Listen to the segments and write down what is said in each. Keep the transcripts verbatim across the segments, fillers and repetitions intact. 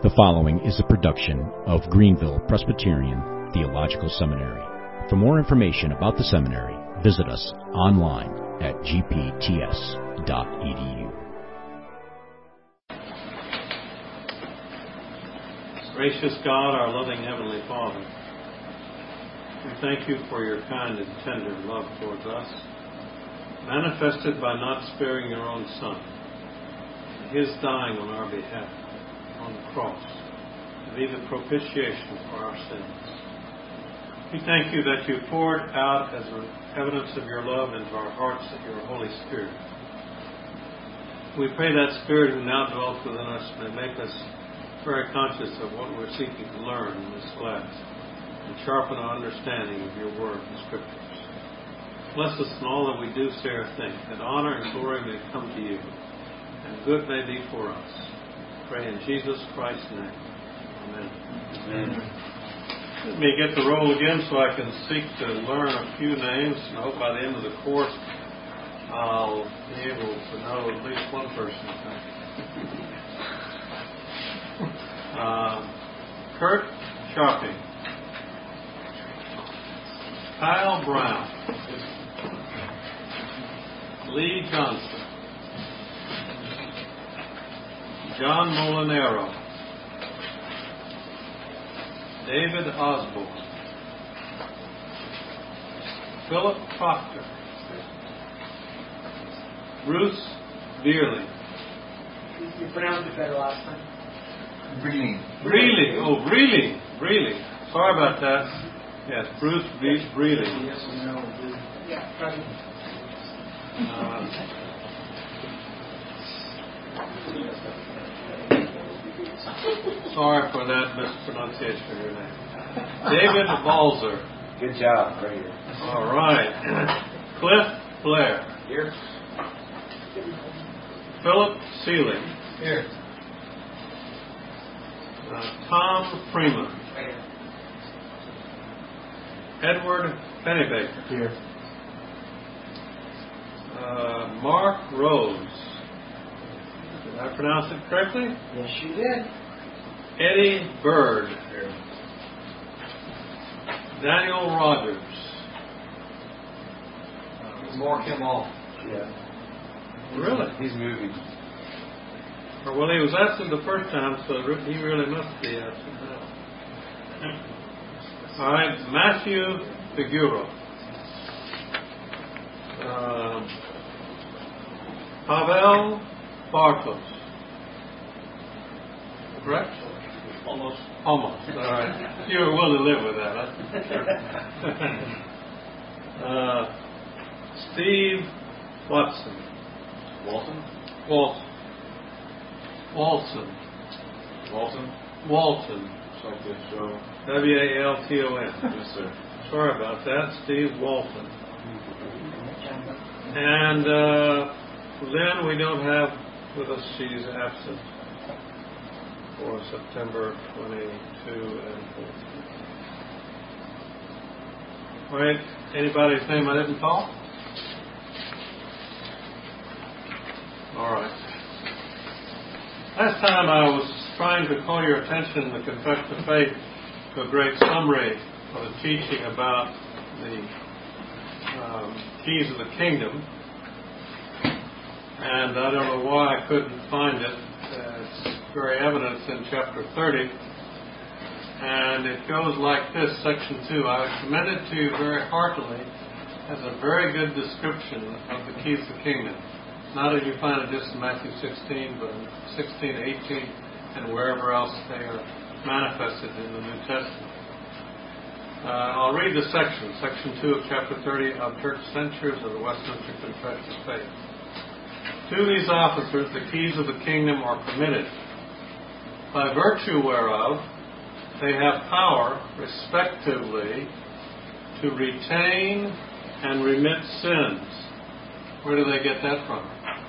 The following is a production of Greenville Presbyterian Theological Seminary. For more information about the seminary, visit us online at g p t s dot e d u. Gracious God, our loving Heavenly Father, we thank you for your kind and tender love towards us, manifested by not sparing your own Son, his dying on our behalf on the cross to be the propitiation for our sins. We thank you that you poured out as an evidence of your love into our hearts your Holy Spirit. We pray that Spirit who now dwells within us may make us very conscious of what we're seeking to learn in this class and sharpen our understanding of your word and scriptures. Bless us in all that we do, say, or think, that honor and glory may come to you and good may be for us. Pray in Jesus Christ's name. Amen. Amen. Let me get the roll again so I can seek to learn a few names. And I hope by the end of the course I'll be able to know at least one person. uh, Kurt Sharping. Kyle Brown. Lee Johnson. John Molinero, David Osborne, Philip Proctor, Bruce Beerling. You pronounced it better last time. Breeling. Breeling. Oh, Breeling. Breeling. Sorry about that. Yes, Bruce B- Breeling. Yes, we know. Yeah, present. Uh, Sorry for that mispronunciation of your name. David Balzer. Good job, right here. All right. Cliff Blair. Here. Philip Sealing. Here. Uh, Tom Freeman. Right here. Edward Pennybaker. Here. Uh, Mark Rose. Did I pronounce it correctly? Yes, you did. Eddie Bird. Here. Daniel Rogers. Uh, Mark him off. Yeah. Really? He's moving. Or, well, he was absent the first time, so he really must be absent now. All right, Matthew Figueroa. Uh, Pavel Bartos. Correct? Almost. Almost. All right. You were willing to live with that, huh? uh, Steve Watson. Walton? Walton. Walton. Walton? Walton. It's like this show. W A L T O N. Yes, sir. Sorry about that. Steve Walton. And uh, Lynn, we don't have with us. She's absent for September twenty-two and fourteen. All right. Anybody's name I didn't call? All right. Last time I was trying to call your attention in the Confession of Faith to a great summary of the teaching about the um, keys of the kingdom. And I don't know why I couldn't find it. It's very evident in chapter thirty. And it goes like this, section two. I commend it to you very heartily as a very good description of the keys of the kingdom. Not that you find it just in Matthew sixteen, but in sixteen, eighteen, and wherever else they are manifested in the New Testament. Uh, I'll read the section, section two of chapter thirty of Church Censures of the Westminster Confession of Faith. To these officers the keys of the kingdom are committed, by virtue whereof they have power, respectively, to retain and remit sins. Where do they get that from?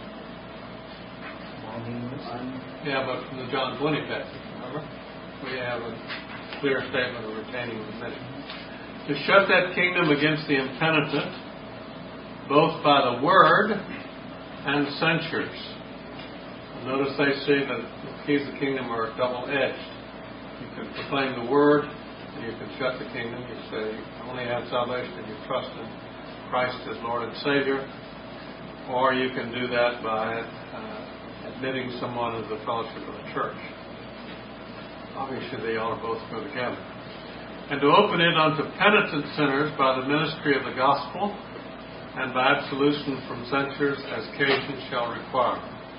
Yeah, but from the John twenty passage, remember? We have a clear statement of retaining and remitting. To shut that kingdom against the impenitent, both by the word and censures. Notice they say that the keys of the kingdom are double-edged. You can proclaim the word, and you can shut the kingdom. You say you only have salvation if you trust in Christ as Lord and Savior. Or you can do that by uh, admitting someone into the fellowship of the church. Obviously, they all both go together. And to open it unto penitent sinners by the ministry of the gospel, and by absolution from censures as occasion shall require.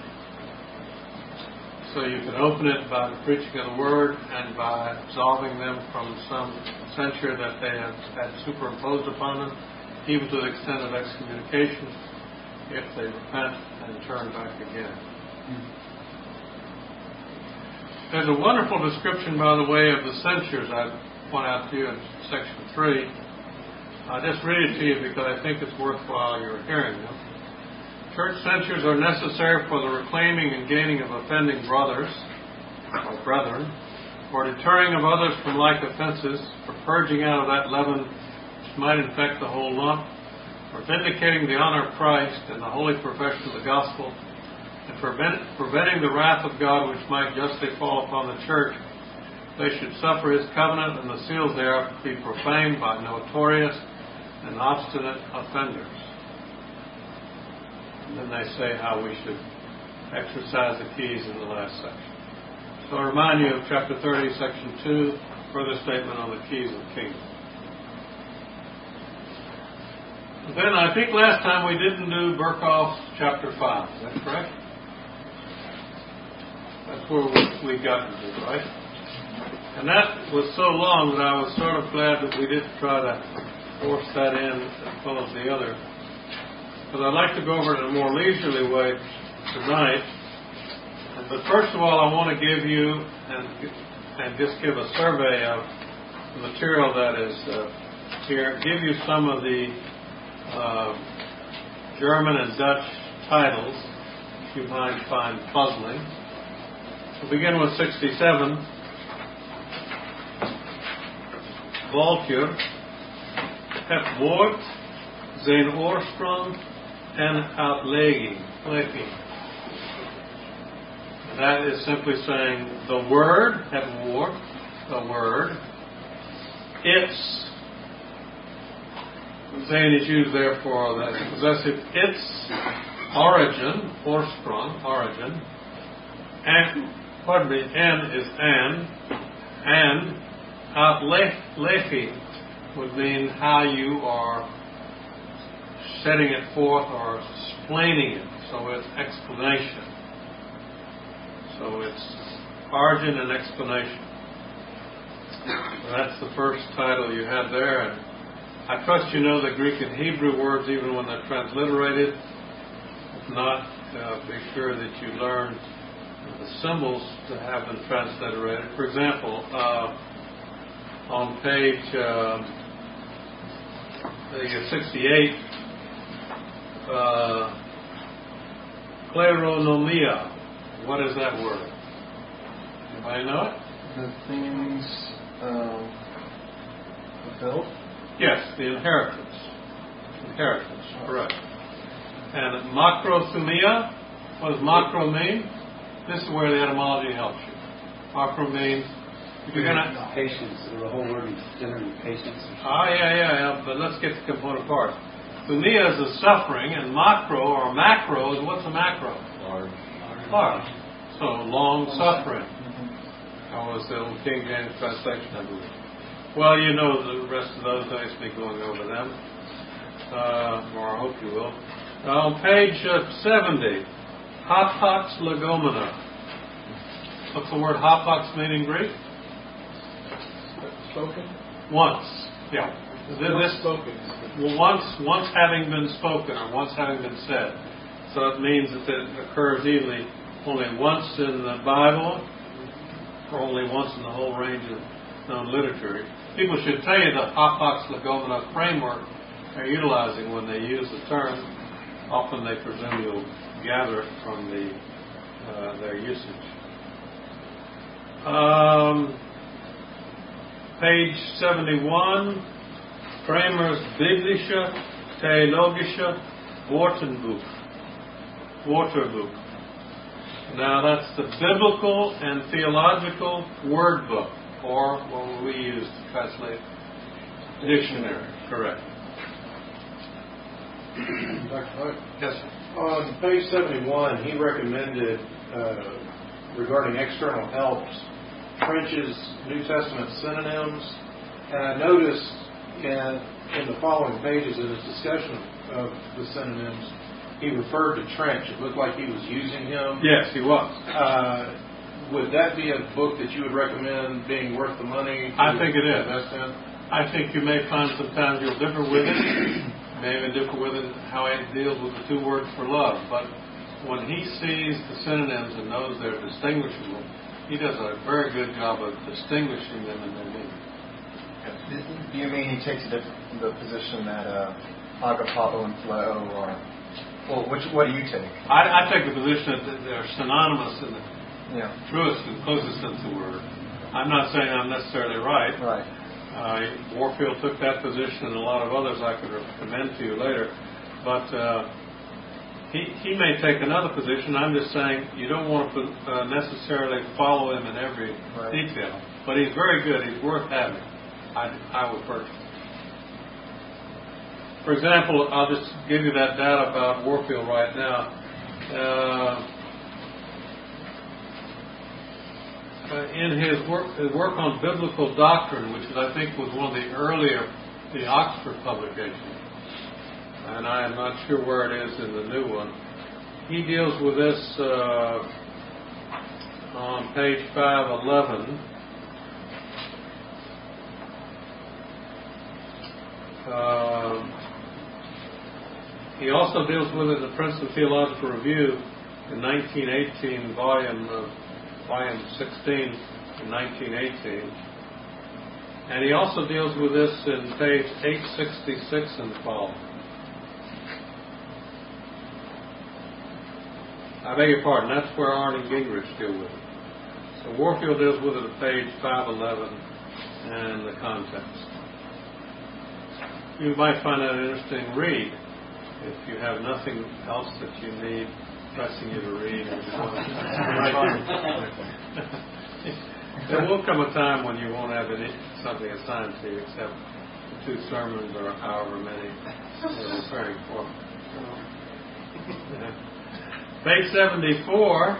So you can open it by the preaching of the word and by absolving them from some censure that they have had superimposed upon them, even to the extent of excommunication, if they repent and turn back again. Mm-hmm. There's a wonderful description, by the way, of the censures I point out to you in section three. I'll just read it to you because I think it's worthwhile you're hearing them. Church censures are necessary for the reclaiming and gaining of offending brothers or brethren, for deterring of others from like offenses, for purging out of that leaven which might infect the whole lump, for vindicating the honor of Christ and the holy profession of the gospel, and for preventing the wrath of God which might justly fall upon the church. They should suffer his covenant and the seals thereof to be profaned by notorious and obstinate offenders. And then they say how we should exercise the keys in the last section. So I remind you of chapter thirty, section two, further statement on the keys of the kingdom. Then I think last time we didn't do Berkhoff's chapter five. Is that correct? That's where we got to, right? And that was so long that I was sort of glad that we didn't try to force that in as well as the other. But I'd like to go over it in a more leisurely way tonight. But first of all, I want to give you and, and just give a survey of the material that is uh, here. Give you some of the uh, German and Dutch titles you might find puzzling. We'll begin with sixty-seven. Waltje, het woord, zijn oorsprong en uitlegging. That is simply saying the word, het woord, the word, its, zijn is used there for the possessive, its origin, oorsprong, origin, and, pardon me, and is an, and uitlegging would mean how you are setting it forth or explaining it. So it's explanation. So it's origin and explanation. So that's the first title you have there. And I trust you know the Greek and Hebrew words even when they're transliterated. If not, uh, be sure that you learn the symbols to have them transliterated. For example, uh, on page uh, sixty-eight, uh, kleronomia. What is that word? Anybody know it? The things um, fulfilled? Yes, the inheritance. Inheritance, correct. And makrothumia, what does makro mean? This is where the etymology helps you. Makro means if you're gonna patience, or the whole word is generally patience. Ah, yeah, yeah, yeah. But let's get the component parts. Thumia is the suffering, and macro or macro is what's a macro? Large. Large. So long suffering. That was the old King James translation, I believe. Well, you know the rest of those. I used to be going over them, uh, or I hope you will. Uh, on page uh, seventy, hapax legomena. What's the word hapax mean in Greek? Spoken? Once. Yeah. Once This, spoken. well, once, once having been spoken or once having been said. So it means that it occurs either only once in the Bible or only once in the whole range of known literature. People should tell you the hapax legomena framework they're utilizing when they use the term. Often they presume you'll gather it from the uh, their usage. Um, page seventy-one, Kramer's Biblische Theologische Wortenbuch. Wörterbuch. Now that's the Biblical and Theological Word Book, or what will we use to translate? Dictionary. Correct. Doctor Hook, Yes, sir. on page seventy-one, he recommended, uh, regarding external helps, French's New Testament synonyms. And I noticed in, in the following pages in his discussion of the synonyms, he referred to Trench. It looked like he was using him. Yes, he was. Uh, would that be a book that you would recommend being worth the money? I think it is. Invest in? I think you may find sometimes you'll differ with it, may even differ with it how it deals with the two words for love. But when he sees the synonyms and knows they're distinguishable, he does a very good job of distinguishing them in their meaning. Do you mean he takes the, the position that uh, agapao and phileo are? Well, which what do you take? I, I take the position that they're synonymous in the Yeah. truest and closest sense of the word. I'm not saying I'm necessarily right. Right. Uh, Warfield took that position, and a lot of others I could recommend to you later. But uh, he he may take another position. I'm just saying you don't want to uh, necessarily follow him in every Right. detail. But he's very good. He's worth having. I I would purchase. For example, I'll just give you that data about Warfield right now. Uh, Uh, in his work, his work on biblical doctrine, which is, I think was one of the earlier, the Oxford publication, and I am not sure where it is in the new one, he deals with this uh, on page five eleven. Uh, he also deals with it in the Princeton Theological Review in nineteen eighteen, volume of volume sixteen in nineteen eighteen. And he also deals with this in page eight sixty-six and following. I beg your pardon, that's where Arne and Gingrich deal with it. So Warfield deals with it at page five eleven and the context. You might find that an interesting read if you have nothing else that you need pressing you to read. There will come a time when you won't have any, something assigned to you except the two sermons or however many you're preparing for. Page seventy-four,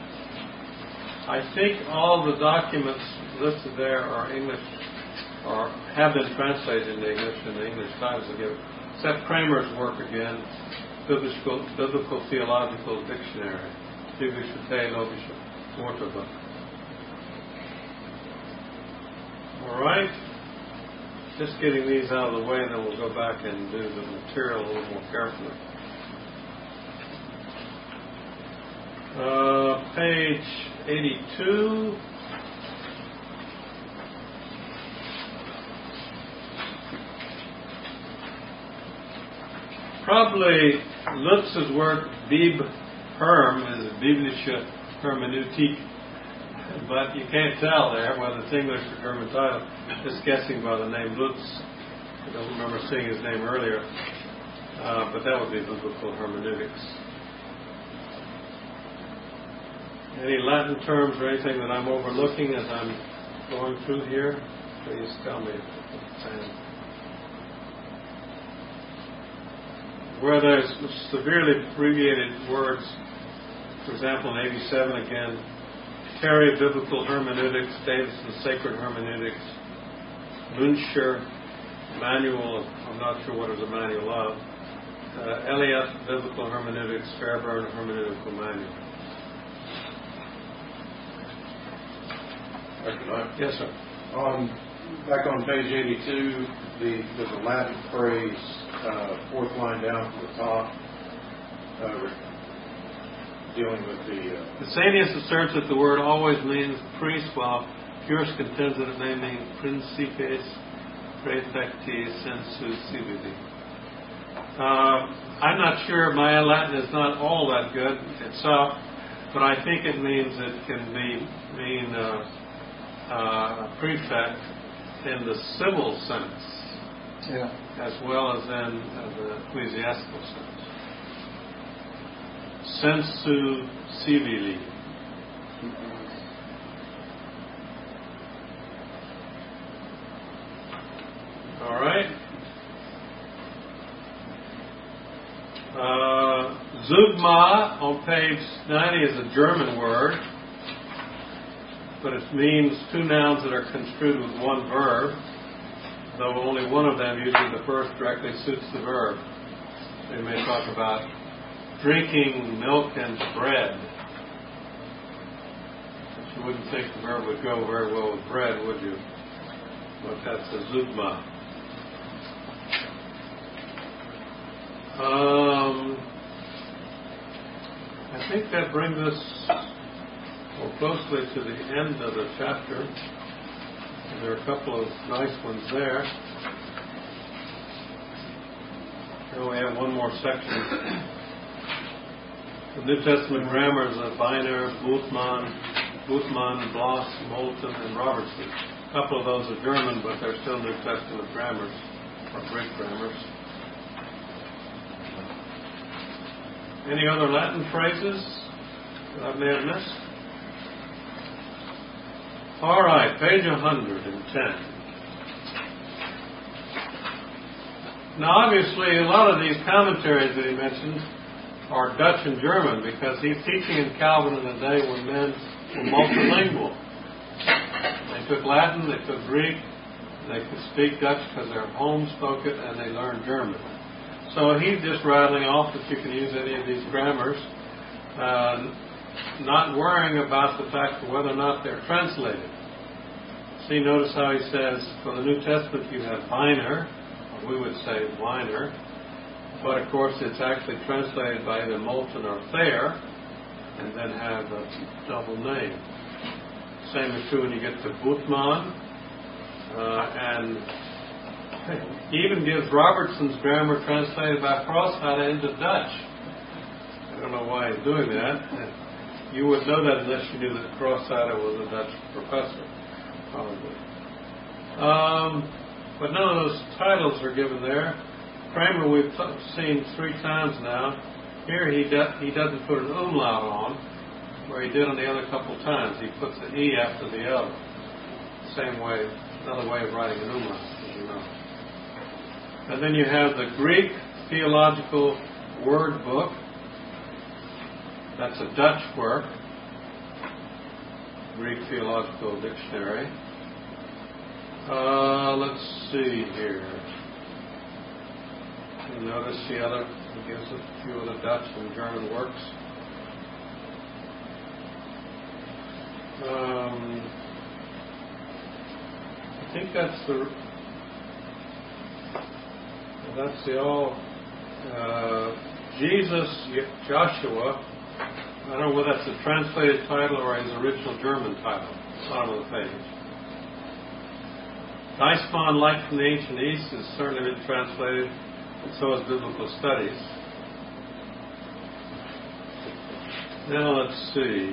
I think all the documents listed there are English or have been translated into English in the English Times again, except Kramer's work again, Biblical, Biblical Theological Dictionary, Biblische Theologische Wörterbuch. All right, just getting these out of the way, and then we'll go back and do the material a little more carefully. Uh, page eighty-two. Probably Lutz's work, Bib Herm, is Biblische Hermeneutik, but you can't tell there whether it's English or German title. Just guessing by the name Lutz. I don't remember seeing his name earlier, uh, but that would be Biblical Hermeneutics. Any Latin terms or anything that I'm overlooking as I'm going through here? Please tell me. Where there's severely abbreviated words, for example, in eighty-seven again, Terry Biblical Hermeneutics, Davison Sacred Hermeneutics, Müncher Manual, I'm not sure what is a manual of, uh, Eliot Biblical Hermeneutics, Fairburn Hermeneutical Manual. Yes, sir. On, back on page eighty-two, the, there's a Latin phrase, uh, fourth line down from the top, uh, dealing with the... Uh, Vesalius asserts that the word always means priest, while Purus contends that it may mean principes praefecti sensu civili. Uh, I'm not sure, my Latin is not all that good itself, but I think it means it can be mean uh, uh, a prefect in the civil sense, yeah, as well as in uh, the ecclesiastical sense. sensu civili. All right. Uh, Zeugma on page ninety is a German word, but it means two nouns that are construed with one verb, though only one of them, usually the first, directly suits the verb. They may talk about drinking milk and bread. But you wouldn't think the verb would go very well with bread, would you? But that's a Zeugma. Um, I think that brings us more closely to the end of the chapter. And there are a couple of nice ones there. Here we have one more section. The New Testament grammars of Weiner, Bultmann, Bultmann, Bloss, Moulton, and Robertson. A couple of those are German, but they're still New Testament grammars, or Greek grammars. Any other Latin phrases that I may have missed? All right, page one hundred ten. Now, obviously, a lot of these commentaries that he mentioned are Dutch and German because he's teaching in Calvin in a day when men were multilingual. They took Latin, they took Greek, they could speak Dutch because their home spoke it, and they learned German. So he's just rattling off that you can use any of these grammars, uh, not worrying about the fact of whether or not they're translated. See, notice how he says, for the New Testament you have Weiner, or we would say Weiner, but of course it's actually translated by either Moulton or Thayer, and then have a double name. Same is true when you get to Bultmann, uh, and he even gives Robertson's grammar translated by Crosshade into Dutch. I don't know why he's doing that. You would know that unless you knew that Crosshade was a Dutch professor, probably. Um, but none of those titles are given there. Kramer we've t- seen three times now. Here he, do- he doesn't put an umlaut on, where he did on the other couple times. He puts an E after the L. Same way, another way of writing an umlaut, as you know. And then you have the Greek Theological Word Book. That's a Dutch work. Greek Theological Dictionary. Uh, let's see here. You notice the other, it gives a few of the Dutch and German works. Um, I think that's the That's the all uh, Jesus Joshua. I don't know whether that's a translated title or his original German title. Bottom of the page. Weismann, Light from the Ancient East, has certainly been translated, and so has Biblical Studies. Now let's see.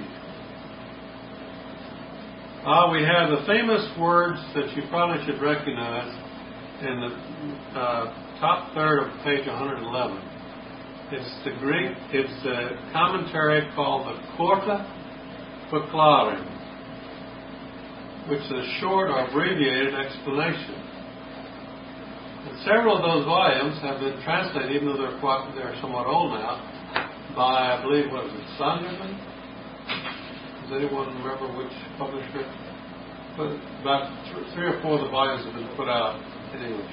Ah, we have the famous words that you probably should recognize in the uh, top third of page one hundred eleven. It's the Greek, it's the commentary called the Korte Verklaring, which is a short or abbreviated explanation. And several of those volumes have been translated, even though they're quite, they're somewhat old now, by, I believe, what is it, Sanderman? Does anyone remember which publisher? But about th- three or four of the volumes have been put out in English.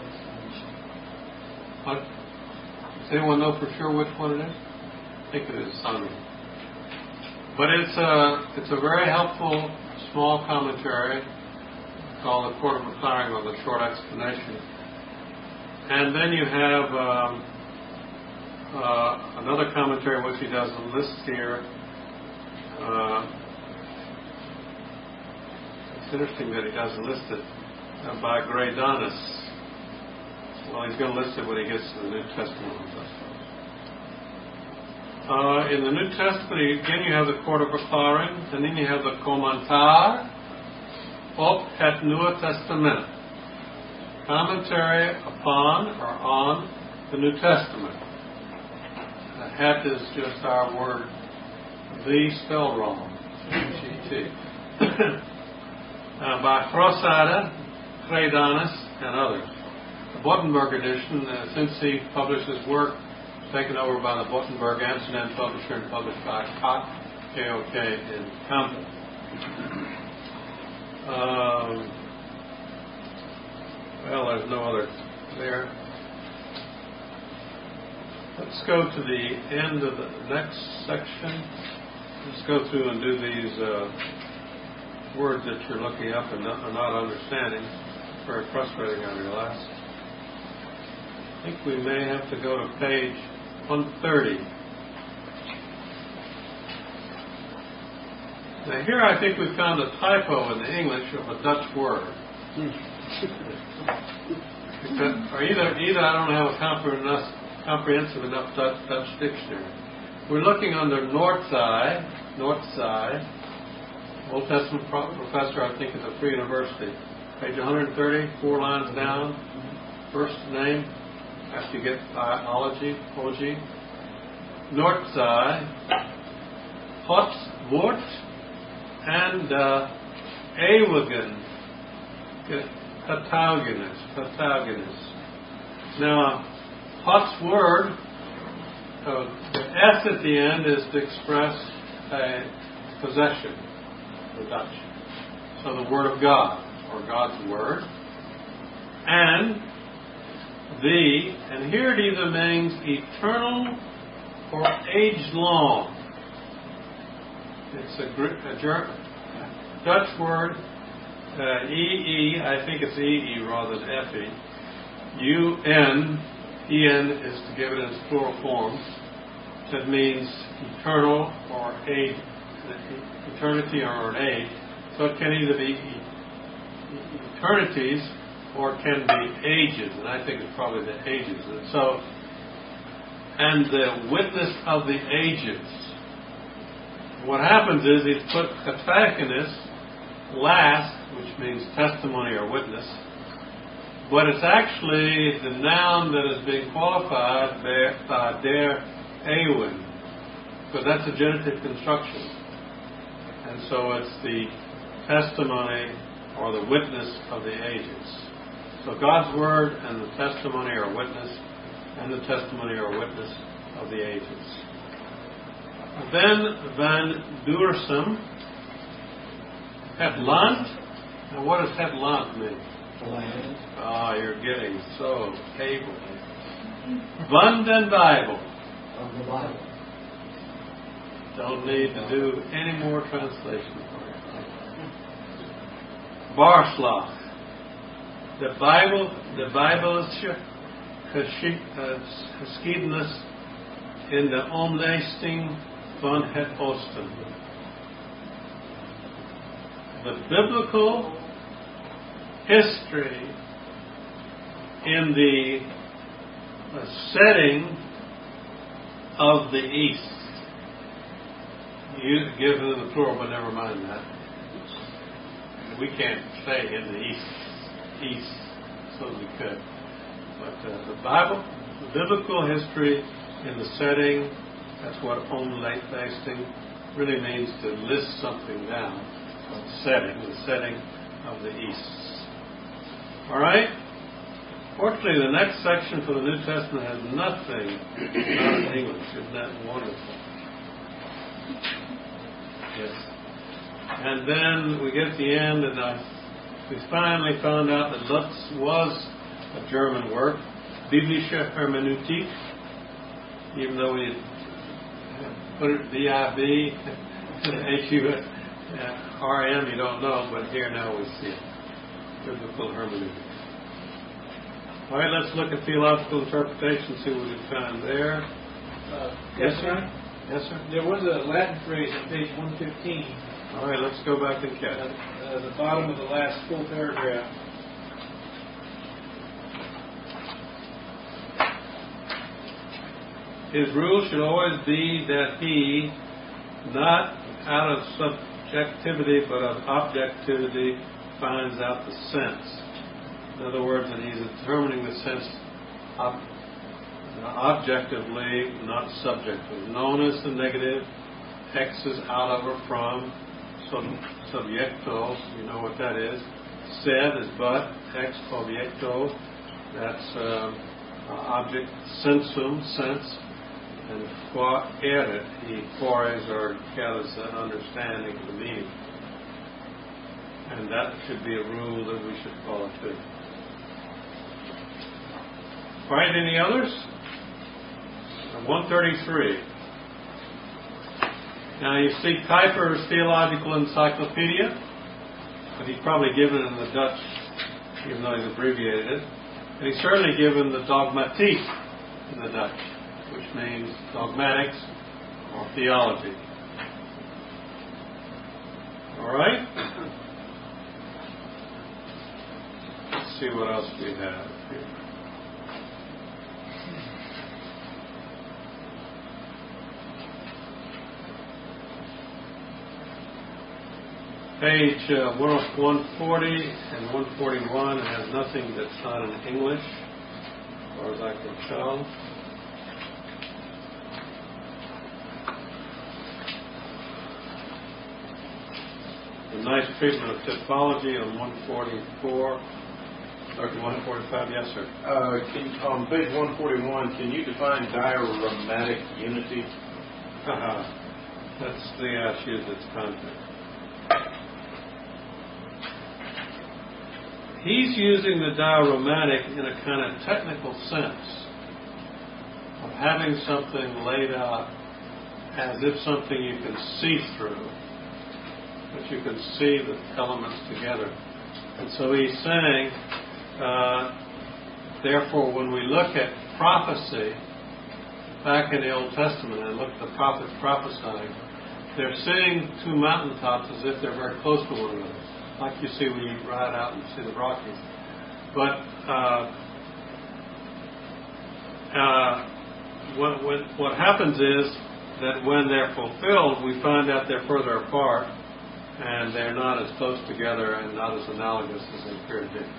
What? Does anyone know for sure which one it is? I think it is Sanderman. But it's a, it's a very helpful small commentary called the Korte Verklaring, or the Short Explanation. And then you have um, uh, another commentary which he doesn't list here. Uh, it's interesting that he doesn't list it, uh, by Greydanus. Well, he's going to list it when he gets to the New Testament, I suppose. Uh, in the New Testament, again, you have the Korte Verklaring, and then you have the Commentaar op het Nieuwe Testament. Commentary upon or on the New Testament. A Het is just our word, the spelled wrong. G T. uh, by Grossader, Credanus, and others. The Buttenberg edition, uh, since he published his work, taken over by the Buttenberg Amsterdam publisher and published by Kok, K O K, in Compton. Um, well, there's no other there. Let's go to the end of the next section. Let's go through and do these uh, words that you're looking up and not, are not understanding. Very frustrating, I realize. I think we may have to go to page one thirty. Now here I think we found a typo in the English of a Dutch word. or either, either I don't have a comprehensive comprehensive enough Dutch, Dutch dictionary. We're looking under Noordzij, Noordzij, Old Testament pro- professor, I think, at the Free University. Page one thirty, four lines down. First name, after you get biology, O G. Noordzij, Hot Woord, and uh, Eeuwigen, Catalogus, Catalogus. Now, Hot's word, uh, the S at the end is to express a possession, the Dutch. So the Word of God, or God's Word. And the, and here it either means eternal or age-long. It's a, a German, Dutch word, uh, E E, I think it's E E rather than F E. U N, E N is to give it in its plural form. That means eternal or age, eternity or an age. So it can either be eternities or it can be ages, and I think it's probably the ages. And so, and the witness of the ages. What happens is he's put catechonus last, which means testimony or witness. But it's actually the noun that is being qualified by der Eeuwen, because that's a genitive construction. And so it's the testimony or the witness of the ages. So God's word and the testimony or witness, and the testimony or witness of the ages. Then Van Duursum, Het Land. Now what does Het Land mean? Land. Ah, oh, you're getting so able. Bund and Bible. Of the Bible. Don't need to do any more translation for you. Barslag. The Bible, the Bijbeltje geschiedenis in de omlijsting van het Oosten. The biblical history in the uh, setting of the East. You give it in the plural, but never mind that. We can't say in the East, East, so we could. But uh, the Bible, the biblical history in the setting, that's what omlijsting really means, to list something down. Setting, the setting of the East. All right? Fortunately, the next section for the New Testament has nothing not in English. Isn't that wonderful? Yes. And then we get to the end, and I, we finally found out that Lutz was a German word, Biblische Hermeneutik, even though we put it B I B, H U R M, you don't know, but here now we see it. Biblical hermeneutics. All right, let's look at theological interpretation, see what we find there. Uh, Yes, sir? Yes, sir? There was a Latin phrase on page one fifteen, All right, let's go back and catch at it. uh, the bottom of the last full paragraph. His rule should always be that he, not out of subjectivity but of objectivity, finds out the sense. In other words, that he's determining the sense of uh, objectively, not subjectively. Non is the negative, ex is out of or from, sub, subjecto, you know what that is. Sed is but, ex objecto, that's uh, object, sensum, sense, and qua erit, he quares or gathers an understanding of the meaning. And that should be a rule that we should follow too. All right, any others? one thirty-three. Now you see Kuyper's Theological Encyclopedia, but he's probably given it in the Dutch, even though he's abbreviated it. And he's certainly given the Dogmatique in the Dutch, which means dogmatics or theology. All right? Let's see what else we have here. Page uh, one forty and one forty-one has nothing that's not in English, as far as I can tell. A nice treatment of typology on one forty-four, or one forty-five. Yes, sir. Uh, can, on page one forty-one, can you define diagrammatic unity? Uh-huh. That's the uh, use its content. He's using the diagrammatic in a kind of technical sense of having something laid out as if something you can see through, but you can see the elements together. And so he's saying, uh, therefore, when we look at prophecy back in the Old Testament and look at the prophets prophesying, they're seeing two mountaintops as if they're very close to one another, like you see when you ride out and see the Rockies. But uh, uh, what, what, what happens is that when they're fulfilled, we find out they're further apart, and they're not as close together and not as analogous as they appear to be.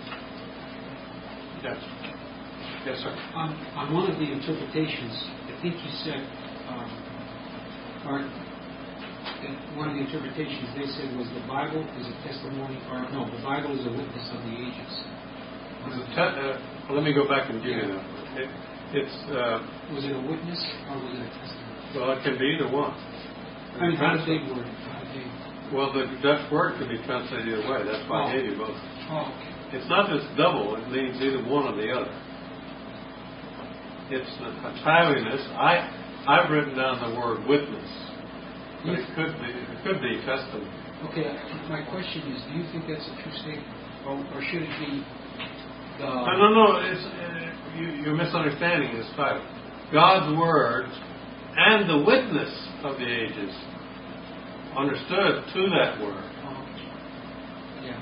Yes. Yes, sir. On, on one of the interpretations, I think you said, um, or in one of the interpretations they said was the Bible is a testimony, or no, the Bible is a witness of the ages. Te- uh, well, let me go back and give you that. It, it's uh, was it a witness or was it a testimony? Well, it can be either one. I mean, how did they word it? How did they... Well, the Dutch word can be translated either way. That's why oh. I gave you both. Oh, okay. It's not just double. It means either one or the other. It's a timeliness. I I've written down the word witness, but it could be it could be testimony. Okay. My question is, do you think that's a true statement, or, or should it be? The... No, no, no. It's uh, you, you're misunderstanding this title. God's word and the witness of the ages, understood to that word. Oh, yeah.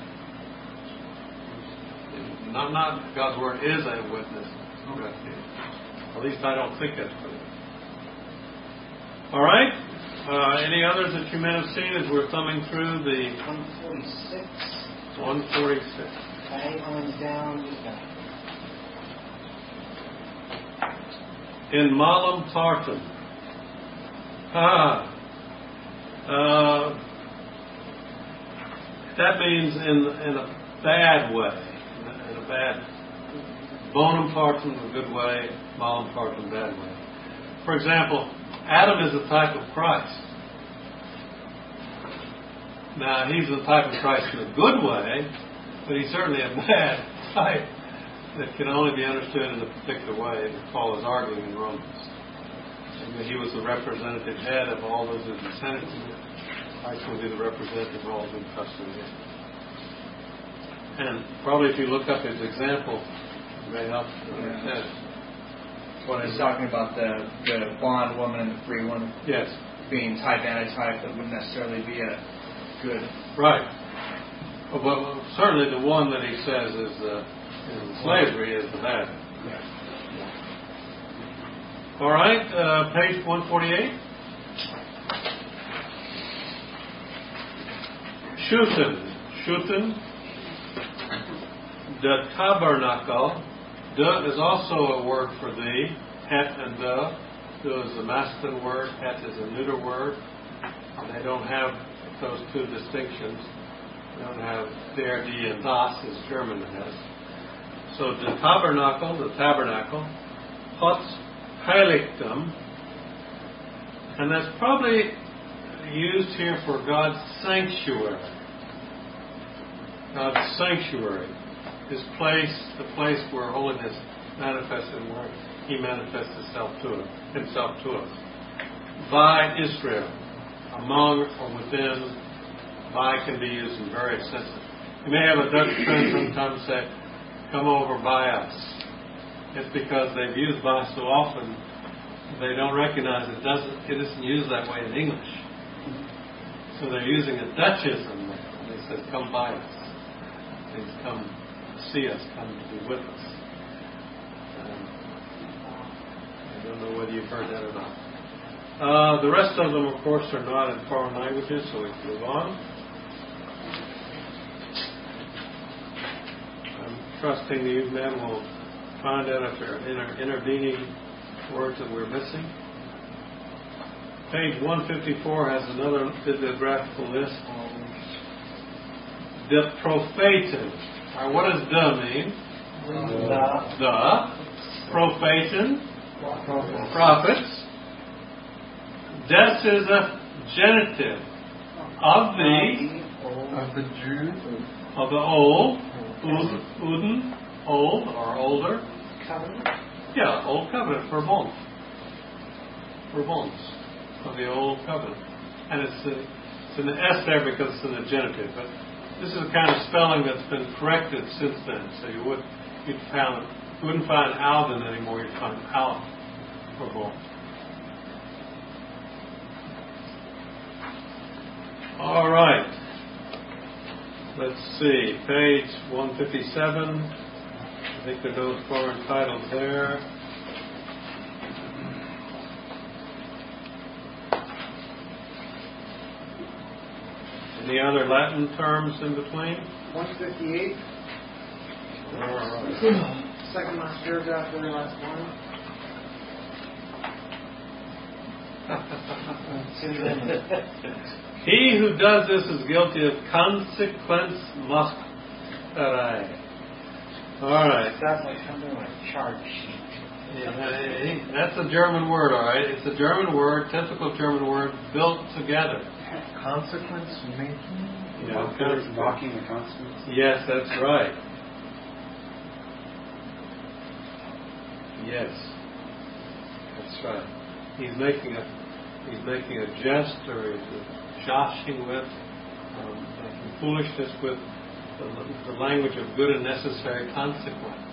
Not not God's word is a witness. Okay. At least I don't think that's what it is. All right. Uh, any others that you may have seen as we're thumbing through the one forty-six. one forty-six. Okay, on down. In Malam Tartan. Ah. Uh, that means in in a bad way. In a bad. Bonum partum a good way, malum partum bad way. For example, Adam is a type of Christ. Now, he's the type of Christ in a good way, but he's certainly a bad type that can only be understood in a particular way that Paul is arguing in Romans. And he was the representative head of all those who descended from him. Christ will be the representative of all who trust in him. And probably if you look up his example, may help to understand. What he's talking about, the, the bond woman and the free woman Yes. being type antitype, that wouldn't necessarily be a good. Right. Well, well, certainly the one that he says is uh, in slavery is the bad. Yeah. All right, uh, page one forty-eight. Shuten. Shuten. The tabernacle duh is also a word for thee. Het and duh. Duh is a masculine word. Het is a neuter word. And they don't have those two distinctions. They don't have der, die, and das as German has. So the tabernacle, the tabernacle, Gods heiligdom, and that's probably used here for God's sanctuary. God's sanctuary, His place, the place where holiness manifests and where He manifests Himself to us, Himself to us. By Israel, among or within. By can be used in various senses. You may have a Dutch friend sometimes say, "Come over by us." It's because they've used by so often they don't recognize it doesn't. It isn't used that way in English. So they're using a Dutchism there. They said, "Come by us." Means come see us, come to be with us. Um, I don't know whether you've heard that or not. Uh, the rest of them, of course, are not in foreign languages, so we can move on. I'm trusting you men will find out if there are inter- intervening words that we're missing. Page one fifty-four has another bibliographical list. The prophaten. All right, what does the mean? The. The. Prophaten. Prophets. Des is a genitive of the Of the Jews. of the old, Uden, Uden, old or older. Covenant. Yeah, old covenant for bones. For bones of the old covenant, and it's, a, it's in the S there because it's in the genitive. But this is the kind of spelling that's been corrected since then. So you would you'd found you wouldn't find Alvin anymore. You'd find Al for bones. All right. Let's see. Page one fifty-seven. I think there are no foreign titles there. Any other Latin terms in between? one fifty-eight. All right. Second last paragraph, very last one. He who does this is guilty of consequence muscari. All right. Sounds like something like charge sheet. Yeah, that's a German word, all right. It's a German word, typical German word, built together. Consequence making? Yeah, There's mocking the consequence. yes, that's right. Yes, that's right. He's making a he's making a jest, or he's joshing with, um, making foolishness with the, the language of good and necessary consequence.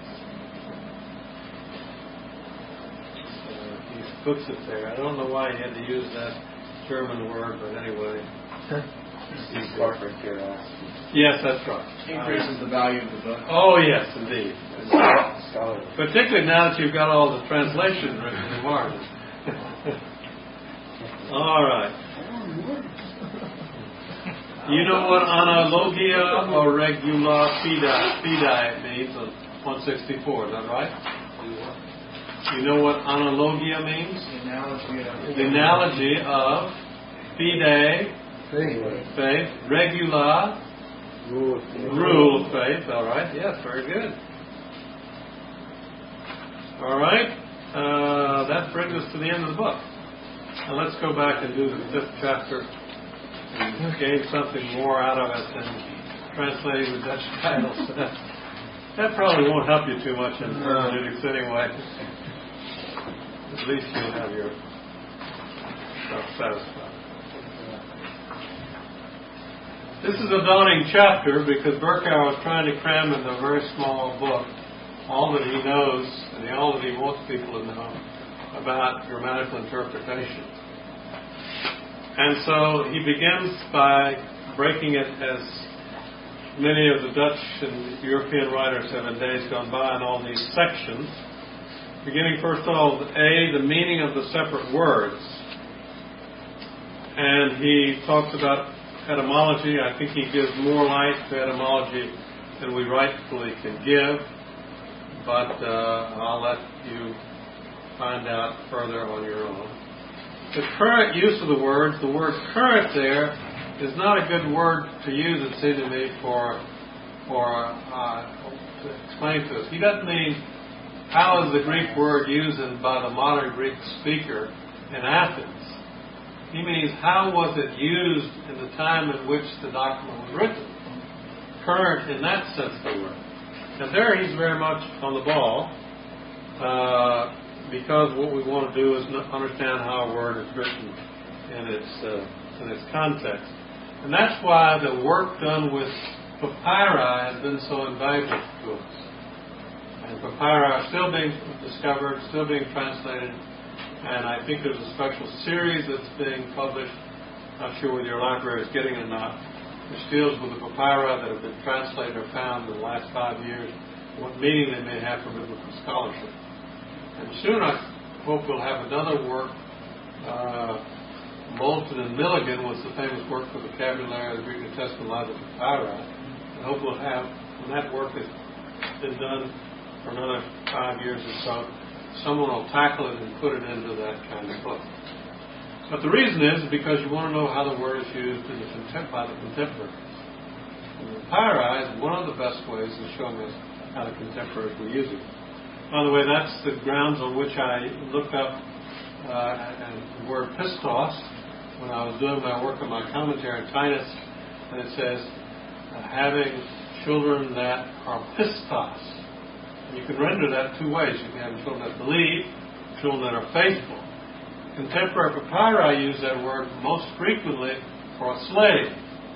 He puts it there. I don't know why he had to use that German word, but anyway. Yes, that's right. Increases the value of the book. Oh, yes, indeed. Scholarly. Particularly now that you've got all the translation written in margin. All right. You know what analogia or regula fide, fide means on one sixty-four, is that right? You know what analogia means? The analogy of The analogy of fide, Faith. faith, regula, Rule of faith. rule of faith. All right. Yes, very good. All right. Uh, that brings us to the end of the book. Now let's go back and do the fifth chapter and gain something more out of it than translating the Dutch titles. That, that probably won't help you too much in hermeneutics anyway. At least you'll have your self satisfied. This is a daunting chapter because Berkouwer was trying to cram into a very small book all that he knows and all that he wants people to know about grammatical interpretation. And so he begins by breaking it, as many of the Dutch and European writers have in days gone by, in all these sections. Beginning first of all with A, the meaning of the separate words. And he talks about etymology. I think he gives more light to etymology than we rightfully can give. but uh, I'll let you find out further on your own. The current use of the words, the word current there is not a good word to use, it seems to me, for, for uh, to explain to us. He doesn't mean how is the Greek word used in, by the modern Greek speaker in Athens. He means how was it used in the time in which the document was written. Current in that sense of the word. Now there he's very much on the ball, uh, because what we want to do is understand how a word is written in its uh, in its context. And that's why the work done with papyri has been so invaluable to us. And papyri are still being discovered, still being translated. And I think there's a special series that's being published, not sure whether your library is getting it or not, which deals with the papyri that have been translated or found in the last five years, what meaning they may have for biblical scholarship. And soon I hope we'll have another work. Uh, Moulton and Milligan was the famous work for the vocabulary of the Greek New Testament Lives of Papyri. And hope we'll have, when that work has been done for another five years or so, someone will tackle it and put it into that kind of book. But the reason is because you want to know how the word is used in the contem- by the contemporaries. And the papyri is one of the best ways of showing us how the contemporaries were using it. By the way, that's the grounds on which I looked up uh, and the word pistos when I was doing my work on my commentary on Titus, and it says uh, having children that are pistos. You can render that two ways. You can have children that believe, children that are faithful. Contemporary papyri use that word most frequently for a slave.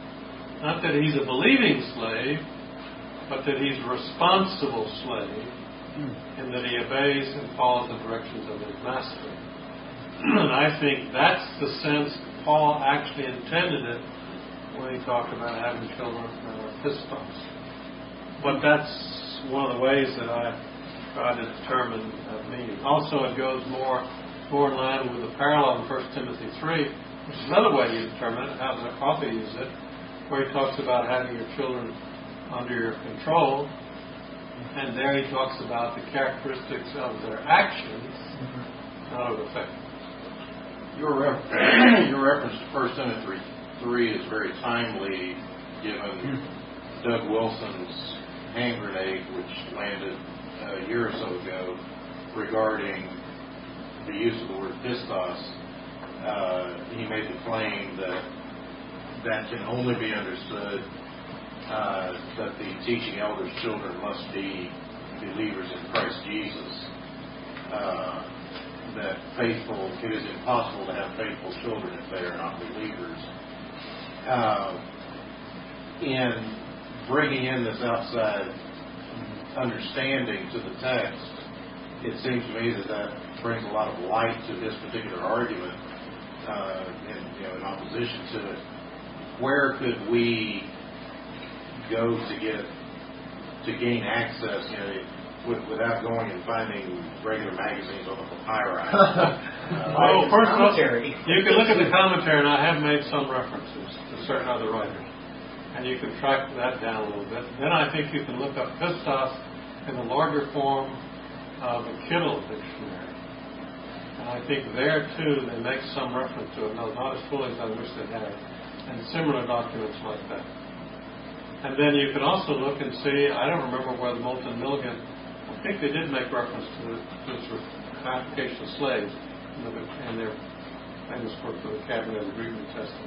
Not that he's a believing slave, but that he's a responsible slave, and that he obeys and follows the directions of his master. And I think that's the sense Paul actually intended it when he talked about having children that are pistos. But that's one of the ways that I try to determine that meaning. Also, it goes more more in line with the parallel in First Timothy three, which is another way you determine it, how the author uses it, where he talks about having your children under your control, and there he talks about the characteristics of their actions, not of the faith. Your, ref- your reference to First Timothy three is very timely, given Doug Wilson's hand grenade, which landed a year or so ago, regarding the use of the word pistos. Uh, he made the claim that that can only be understood uh, that the teaching elders' children must be believers in Christ Jesus. Uh, that faithful, it is impossible to have faithful children if they are not believers. Uh, in bringing in this outside understanding to the text, it seems to me that that brings a lot of light to this particular argument, uh, in, you know, in opposition to it. Where could we go to get to gain access, you know, with, without going and finding regular magazines on the papyri? uh, well, first of all, you can look at the commentary, and I have made some references to certain other writers. And you can track that down a little bit. Then I think you can look up pistos in the larger form of a Kittle dictionary. And I think there, too, they make some reference to it, though not as fully as I wish they had, and similar documents like that. And then you can also look and see, I don't remember whether Moulton Milligan, I think they did make reference to this classification of slaves in their famous work for the vocabulary of the Greek New Testament.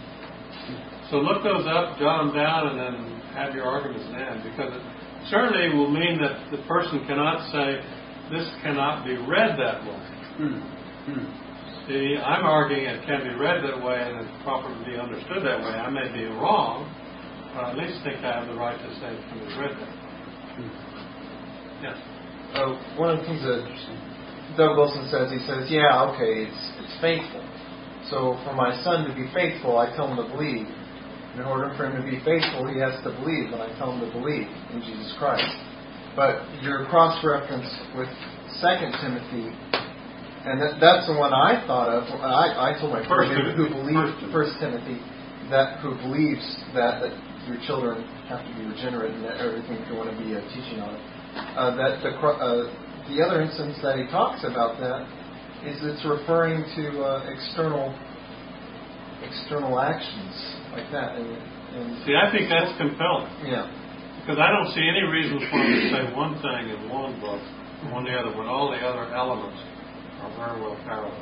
So look those up, jot them down, and then have your arguments in hand, because it certainly will mean that the person cannot say, this cannot be read that way. Hmm. Hmm. See, I'm arguing it can be read that way and it's proper to be understood that way. I may be wrong, but I at least think I have the right to say it can be read that way. Hmm. Yes? Uh, one of the things that Doug Wilson says, he says, yeah, okay, it's, it's faithful. So for my son to be faithful, I tell him to believe. In order for him to be faithful, he has to believe, and I tell him to believe in Jesus Christ. But your cross-reference with Second Timothy, and that, that's the one I thought of. I, I told my First friend who Timothy. believes First Timothy, that who believes that, that your children have to be regenerate and that everything, if you want to be uh, teaching on it. uh, that the uh, the other instance that he talks about that is it's referring to uh, external external actions like that. And, and See, I think that's compelling. Yeah. Because I don't see any reason for him to say one thing in one book and one the other when all the other elements are very well parallel.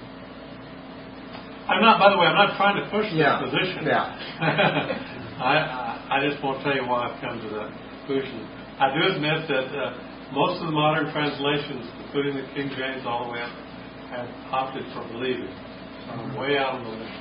I'm not, by the way, I'm not trying to push yeah. this position. Yeah. I, I I just won't tell you why I've come to that conclusion. I do admit that uh, most of the modern translations, including the King James all the way up, have opted for believing. So I'm way out on the limb.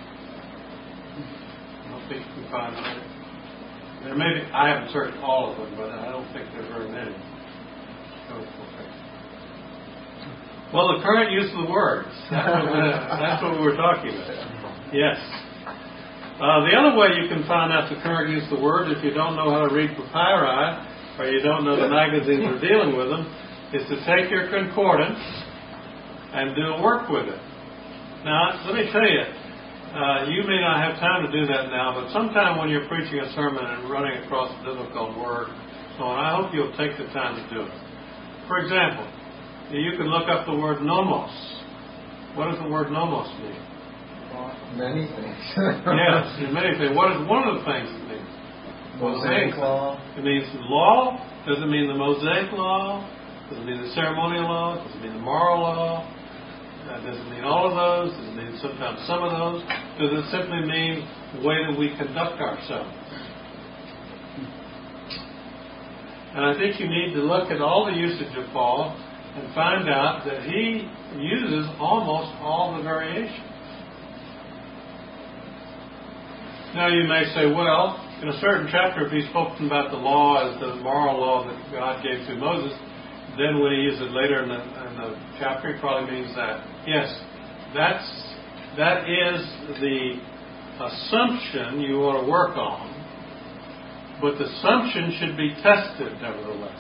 I don't think you can find it. There may be, I haven't searched all of them, but I don't think there are very many. So, okay. Well, the current use of the words. That's what, that's what we were talking about. Yes. Uh, the other way you can find out the current use of the words, if you don't know how to read papyri, or you don't know the magazines are dealing with them, is to take your concordance and do work with it. Now, let me tell you, uh, you may not have time to do that now, but sometime when you're preaching a sermon and running across a difficult word, so on, I hope you'll take the time to do it. For example, you can look up the word nomos. What does the word nomos mean? Many things. Yes, many things. What is one of the things it means? Mosaic law. It means law. Does it mean the Mosaic law? Does it mean the ceremonial law? Does it mean the moral law? Uh, does it mean all of those? Does it mean sometimes some of those? Does it simply mean the way that we conduct ourselves? And I think you need to look at all the usage of Paul and find out that he uses almost all the variations. Now you may say, well, in a certain chapter, if he's spoken about the law as the moral law that God gave to Moses, then when he uses it later in the, in the chapter, he probably means that. Yes, that's that is the assumption you want to work on, but the assumption should be tested nevertheless.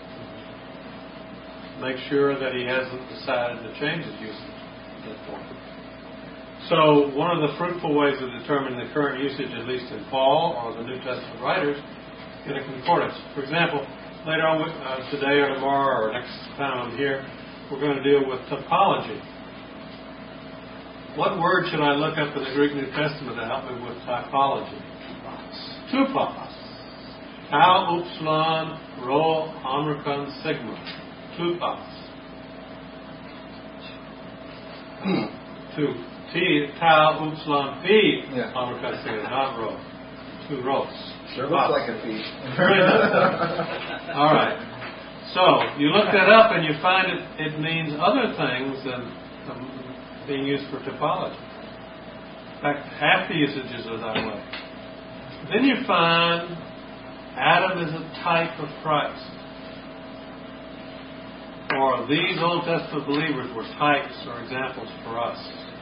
Make sure that he hasn't decided to change his usage at that point. So one of the fruitful ways of determining the current usage, at least in Paul or the New Testament writers, in a concordance. For example, later on uh, today or tomorrow or next time I'm here, we're going to deal with typology. What word should I look up in the Greek New Testament to help me with typology? Tupos. Tau, upsilon, rho, omicron, sigma. Tupos. P. Two. T, tau, upsilon, P, yeah. omicron, sigma, not rho. Two rhos. Sure looks like a P. All right. So, you look that up and you find it, it means other things than um, being used for typology. In fact, half the usages are that way. Then you find Adam is a type of Christ. Or these Old Testament believers were types or examples for us.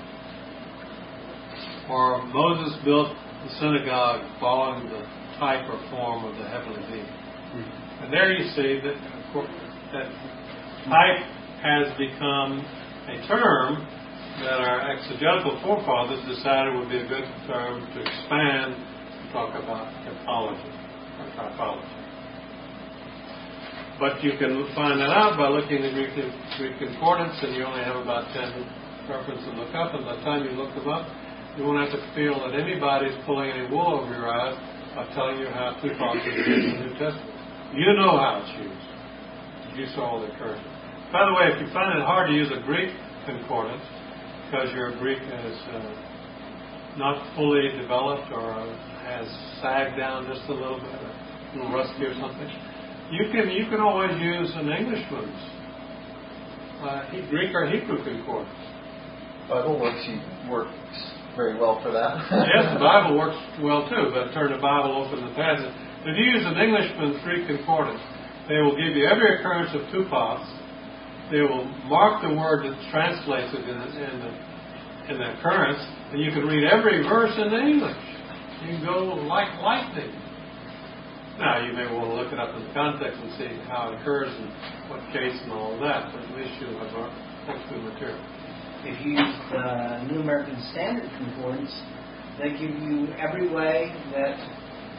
Or Moses built the synagogue following the type or form of the heavenly being. Mm-hmm. And there you see that, that type has become a term that our exegetical forefathers decided would be a good term to expand and talk about typology or typology. But you can find that out by looking at the Greek, Greek concordance, and you only have about ten references to look up. And by the time you look them up, you won't have to feel that anybody's pulling any wool over your eyes by telling you how tupos is used in the New Testament. You know how it's used. You saw all the curses. By the way, if you find it hard to use a Greek concordance because your Greek is uh, not fully developed or has sagged down just a little bit, a little rusty or something, you can you can always use an Englishman's uh, Greek or Hebrew concordance. Bible works works very well for that. Yes, the Bible works well too, but turn the Bible open the passage. If you use an Englishman's Greek concordance, they will give you every occurrence of tupos. They will mark the word that translates it in the, in the, in the occurrence, and you can read every verse in English. You can go like lightning. Now, you may want to look it up in the context and see how it occurs and what case and all of that, but at least you'll have our textual material. If you use the New American Standard Concordance, they give you every way that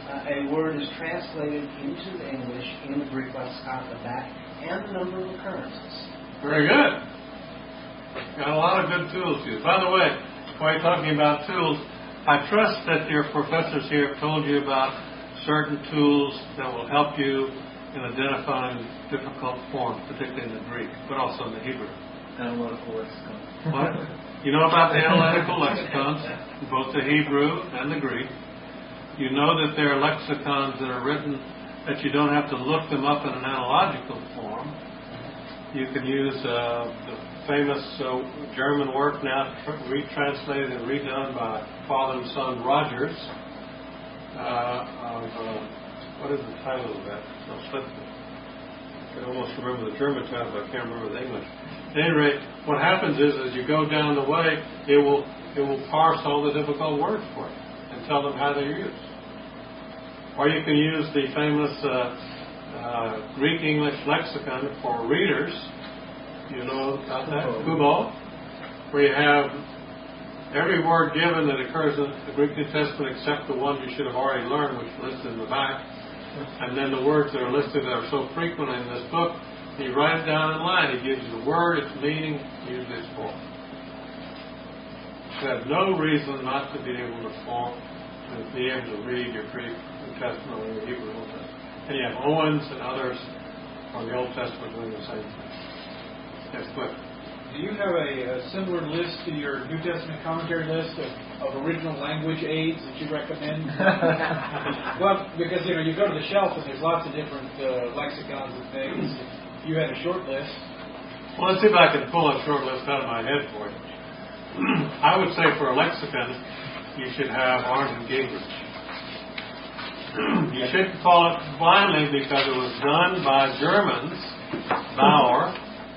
uh, a word is translated into the English in the Greek lexicon at the back and the number of occurrences. Very good. Got a lot of good tools to use. By the way, while you're talking about tools, I trust that your professors here have told you about certain tools that will help you in identifying difficult forms, particularly in the Greek, but also in the Hebrew. Analytical lexicon. What? You know about the analytical lexicons, both the Hebrew and the Greek. You know that there are lexicons that are written that you don't have to look them up in an analogical form. You can use uh, the famous uh, German work now retranslated and redone by Father and Son Rogers. Uh, of, uh, what is the title of that? No, I can almost remember the German title, but I can't remember the English. At any rate, what happens is, as you go down the way, it will it will parse all the difficult words for you and tell them how they're used. Or you can use the famous uh, uh, Greek English lexicon for readers. You know about that, Kubo, where you have every word given that occurs in the Greek New Testament except the one you should have already learned, which is listed in the back, and then the words that are listed that are so frequent in this book. He writes it down in line. He gives you the word, its meaning, usually its form. You have no reason not to be able to form and be able to read your Greek New Testament or your Hebrew Old Testament. And you have Owens and others from the Old Testament doing the same thing. Yes, Cliff. Do you have a, a similar list to your New Testament commentary list of, of original language aids that you recommend? Well, because you know you go to the shelf and there's lots of different uh, lexicons and things. You had a short list. Well, let's see if I can pull a short list out of my head for you. I would say for a lexicon, you should have Arndt and Gingrich. You shouldn't call it blindly because it was done by Germans, Bauer,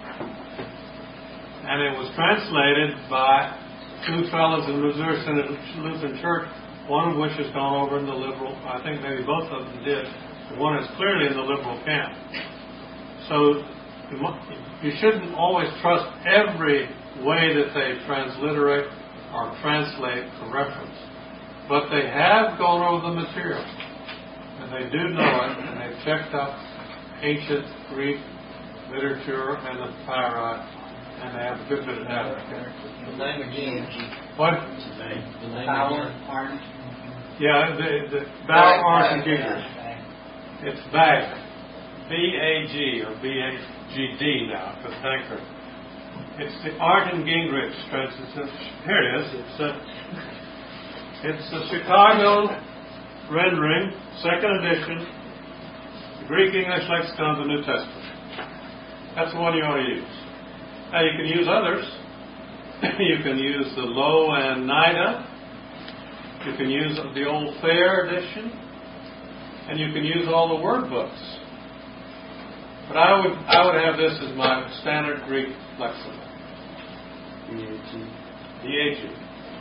and it was translated by two fellows in Missouri Synod Lutheran Church, one of which has gone over in the liberal, I think maybe both of them did. One is clearly in the liberal camp. So you shouldn't always trust every way that they transliterate or translate a reference. But they have gone over the material, and they do know it, and they've checked out ancient Greek literature and the papyri, and they have a good bit of data. The name again. What? The name Bauer, Arndt. Yeah, the, the Bauer, Arndt, and Gingrich. It's Bag. B A G or B A G D now, because Tankard. It's the Arndt and Gingrich translation. Here it is. It's a, it's the Chicago rendering, second edition, Greek English Lexicon of the New Testament. That's the one you ought to use. Now you can use others. You can use the Lowe and Nida. You can use the Old Fair edition. And you can use all the word books. But I would I would have this as my standard Greek lexicon. D A G.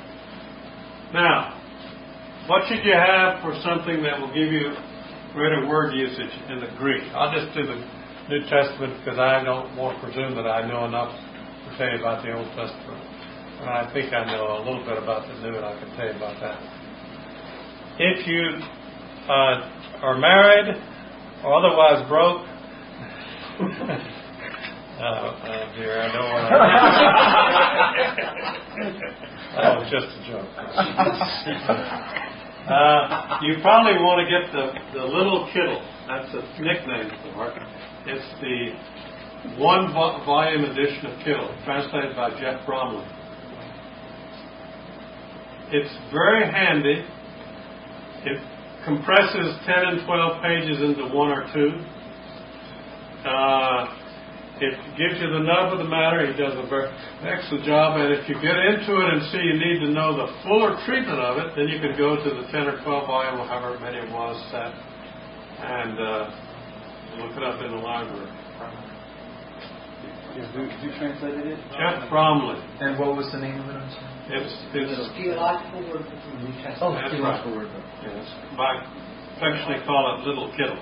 Now, what should you have for something that will give you greater word usage in the Greek? I'll just do the New Testament because I don't want to presume that I know enough to tell you about the Old Testament. And I think I know a little bit about the New, and I can tell you about that. If you uh, are married or otherwise broke, oh, oh dear, I know what I That was just a joke. uh, you probably want to get the, the Little Kittle. That's a nickname for it. It's the one vo- volume edition of Kittle, translated by Jeff Bromley. It's very handy. It compresses ten and twelve pages into one or two. Uh, it gives you the nub of the matter. He does a very excellent job. And if you get into it and see you need to know the fuller treatment of it, then you could go to the ten or twelve volume, or however many it was, set, and uh, look it up in the library. Who, who translated it? Jeff Bromley. And what was the name of it? I'm sorry. It's, it's The theological word book from the New Testament. Oh, That's theological right. word book. Yes. I affectionately call it Little Kittle.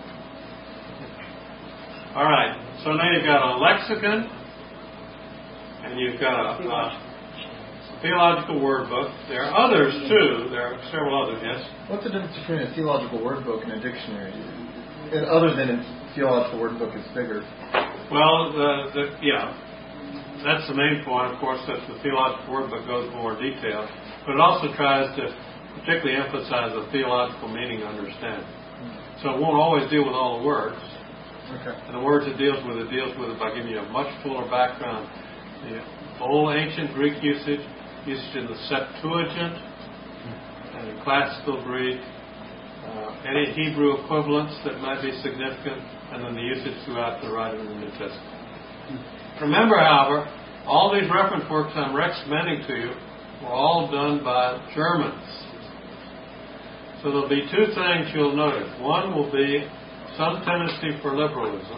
All right. So now you've got a lexicon, and you've got a, uh, theological word book. There are others too. There are several others, yes? What's the difference between a theological word book and a dictionary? And other than a theological word book is bigger. Well, the, the, yeah, that's the main point, of course, that the theological word book goes more detail. But it also tries to particularly emphasize the theological meaning and understanding. So it won't always deal with all the words. Okay. And the words it deals with, it deals with it by giving you a much fuller background. The old ancient Greek usage, usage in the Septuagint, and in classical Greek, uh, any Hebrew equivalents that might be significant, and then the usage throughout the writing of the New Testament. Remember, however, all these reference works I'm recommending to you were all done by Germans. So there'll be two things you'll notice. One will be some tendency for liberalism.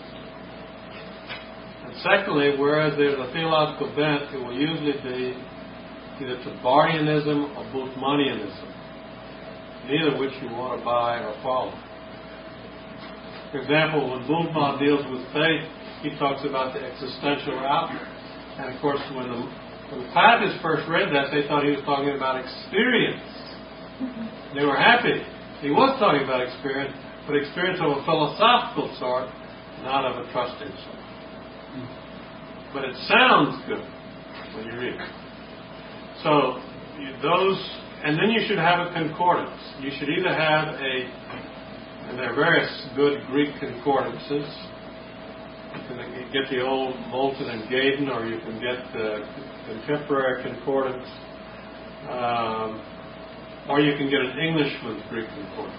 And secondly, whereas there's a theological bent, it will usually be either Tabarianism or Bultmannianism, neither of which you want to buy or follow. For example, when Bultmann deals with faith, he talks about the existential outlook. And of course, when the, when the Pietists first read that, they thought he was talking about experience. They were happy. He was talking about experience, but experience of a philosophical sort, not of a trusting sort. But it sounds good when you read it. So you, those, and then you should have a concordance. You should either have a, and there are various good Greek concordances. You can get the old Moulton and Gaydon, or you can get the contemporary concordance, um, or you can get an Englishman's Greek concordance.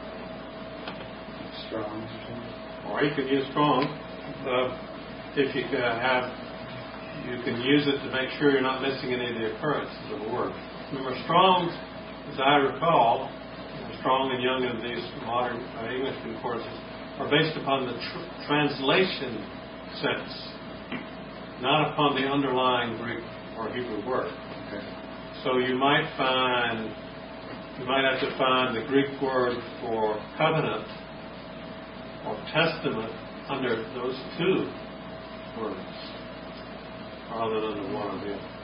Strong's or something. Or you can use Strong. Uh, if you can have, you can use it to make sure you're not missing any of the occurrences of a word. Remember, Strong's, as I recall, Strong and Young and these modern uh, English concordances are based upon the tr- translation sense, not upon the underlying Greek or Hebrew word. Okay. So you might find, you might have to find the Greek word for covenant or testament under those two words, rather than under one or the other.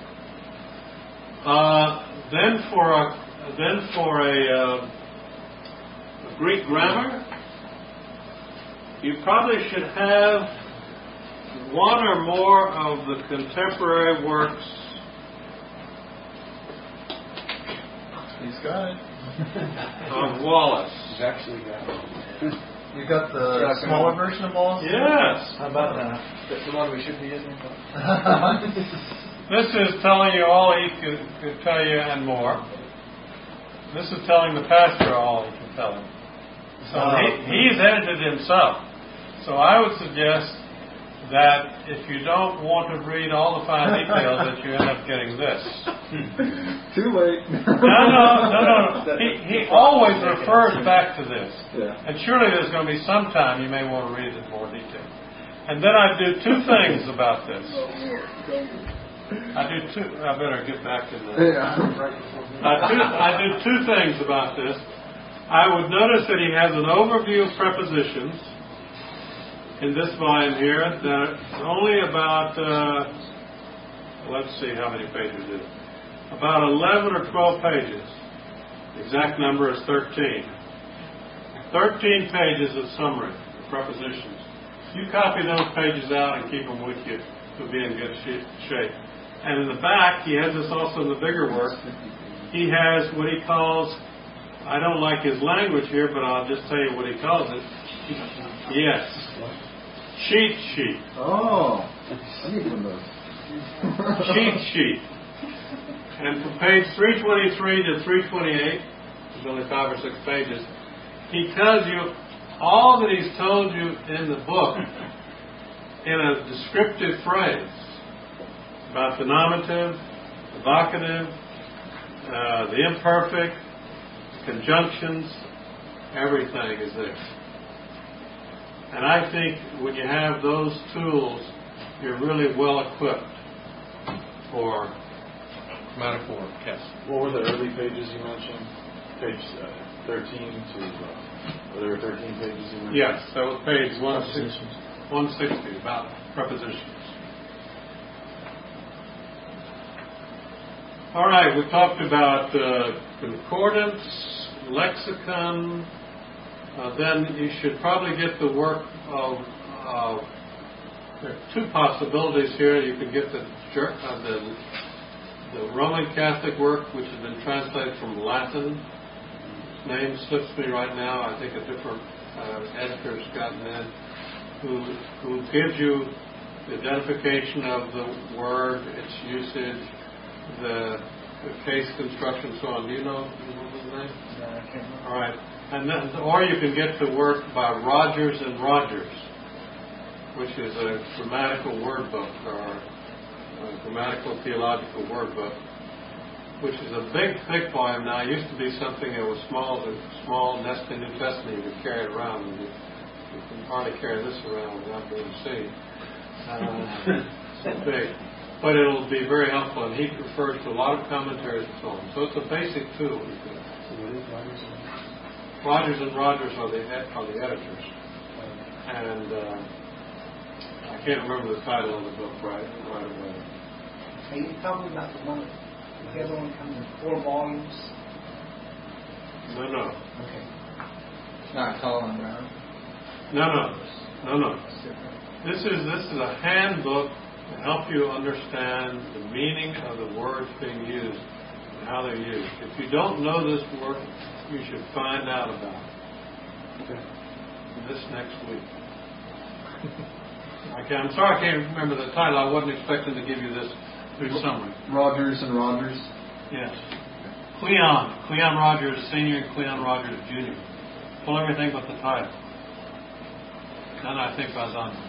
Uh, then for a then for a, uh, a Greek grammar, you probably should have one or more of the contemporary works. He's got it. Of Wallace. He's actually got it. You got the Yeah, smaller version of Wallace? Yes. How about that? That's the one we should be using. This is telling you all he could, could tell you and more. This is telling the pastor all he can tell him. So Oh. he, he's edited himself. So I would suggest that if you don't want to read all the fine details, that you end up getting this. Too late. No, no, no, no. He, he always refers back to this. Yeah. And surely there's going to be some time you may want to read it in more detail. And then I do two things about this. I do two. I better get back to the. Yeah. I do, I do two things about this. I would notice that he has an overview of prepositions in this volume here. That only about, uh, let's see how many pages it is. About eleven or twelve pages. The exact number is thirteen. thirteen pages of summary of prepositions. You copy those pages out and keep them with you. You'll be in good shape. And in the back, he has this also in the bigger work. He has what he calls, I don't like his language here, but I'll just tell you what he calls it. Yes. Cheat sheet. Oh, I need one of those. Cheat sheet. And from page three twenty-three to three twenty-eight, there's only five or six pages, he tells you all that he's told you in the book in a descriptive phrase about the nominative, the vocative, uh, the imperfect, conjunctions, everything is there. And I think when you have those tools, you're really well equipped for grammatical work. Yes. What were the early pages you mentioned? Page uh, thirteen to, uh, were there thirteen pages you mentioned? Yes, that was page one sixty, one sixty about prepositions. All right, we talked about uh, concordance, lexicon. Uh, then you should probably get the work of, uh, there are two possibilities here. You can get the, uh, the, the Roman Catholic work, which has been translated from Latin. His name slips me right now. I think a different uh, editor's gotten in, who, who gives you the identification of the word, its usage, the, the case construction, so on. Do you know, do you know his name? No, I can't remember. All right. And then, or you can get the work by Rogers and Rogers, which is a grammatical word book or a grammatical theological word book, which is a big, thick volume now. It used to be something that was small, a small nested New Testament you could carry it around. And you, you can hardly carry this around without being seen. Uh, so big. But it'll be very helpful, and he refers to a lot of commentaries and so on. So it's a basic tool. Rogers and Rogers are the, are the editors. And uh, I can't remember the title of the book right, right away. Are you talking about the one, the other one comes in four volumes? No, no. Okay. It's not Colin Brown. No, no. No, no. This is, this is a handbook to help you understand the meaning of the words being used and how they're used. If you don't know this word, you should find out about it. Okay. This next week. Okay, I'm sorry I can't remember the title. I wasn't expecting to give you this brief summary. Rogers and Rogers? Yes. Cleon. Cleon Rogers Senior and Cleon Rogers Junior Pull everything but the title. Then I think I was on.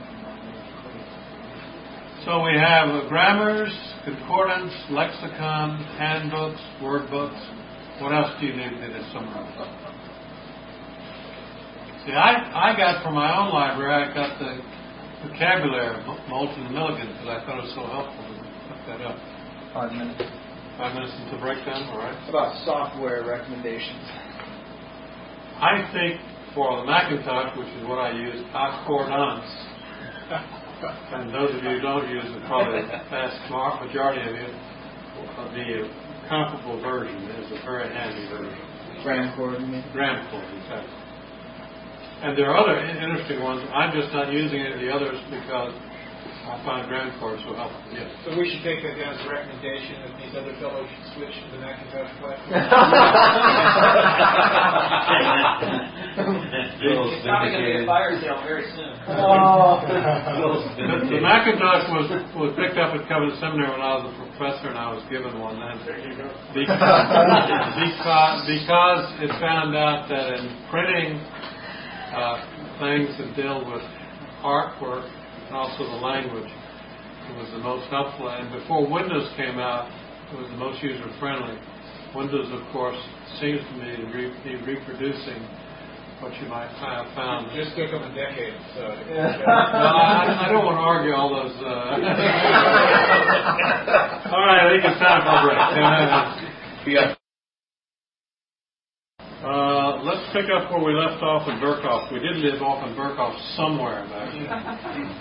So we have uh, grammars, concordance, lexicon, handbooks, word books. What else do you need to summarize? See, I, I got from my own library, I got the vocabulary of Moulton and Milligan because I thought it was so helpful to look that up. Five minutes. Five minutes into breakdown, all right. What about software recommendations? I think for the Macintosh, which is what I use, Accordance. And those of you who don't use it, probably the vast majority of you, the comparable version is a very handy version. Gramcord, you mean? Gramcord, exactly. And there are other interesting ones. I'm just not using any of the others because I find Gramcord so helpful. Yes. So we should take that down as a recommendation that these other fellows should switch to the Macintosh platform. It's probably going to be a fire sale very soon. Oh. the, the Macintosh was, was picked up at Covenant Seminary when I was a professor, and I was given one then. There you go. Because, because, because it found out that in printing uh, things that deal with artwork and also the language, it was the most helpful. And before Windows came out, it was the most user-friendly. Windows, of course, seems to me to re- be reproducing what you might have found. It just took them a decade. So. Yeah. Well, I, I don't want to argue all those. Uh... all right, I think it's time for a break. Yeah. Uh, let's pick up where we left off in Berkhoff. We did leave off in Berkhoff somewhere back here.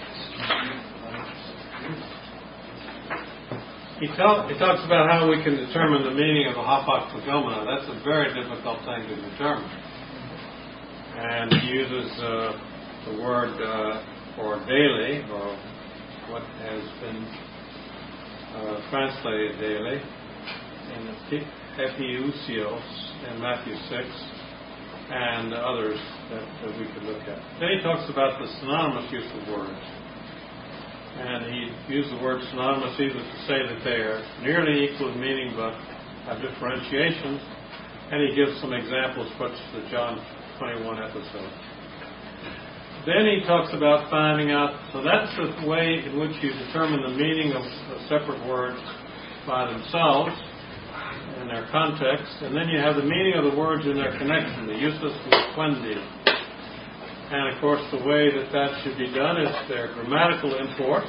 He, tell, he talks about how we can determine the meaning of a hapax-legomena. That's a very difficult thing to determine. And he uses uh, the word uh, for daily, or what has been uh, translated daily, in epiousios in Matthew six, and others that, that we could look at. Then he talks about the synonymous use of words. And he used the word synonymous either to say that they are nearly equal in meaning but have differentiations. And he gives some examples, such as the John twenty-one episode. Then he talks about finding out, so that's the way in which you determine the meaning of, of separate words by themselves in their context. And then you have the meaning of the words in their connection, the usus loquendi. And of course, the way that that should be done is their grammatical import.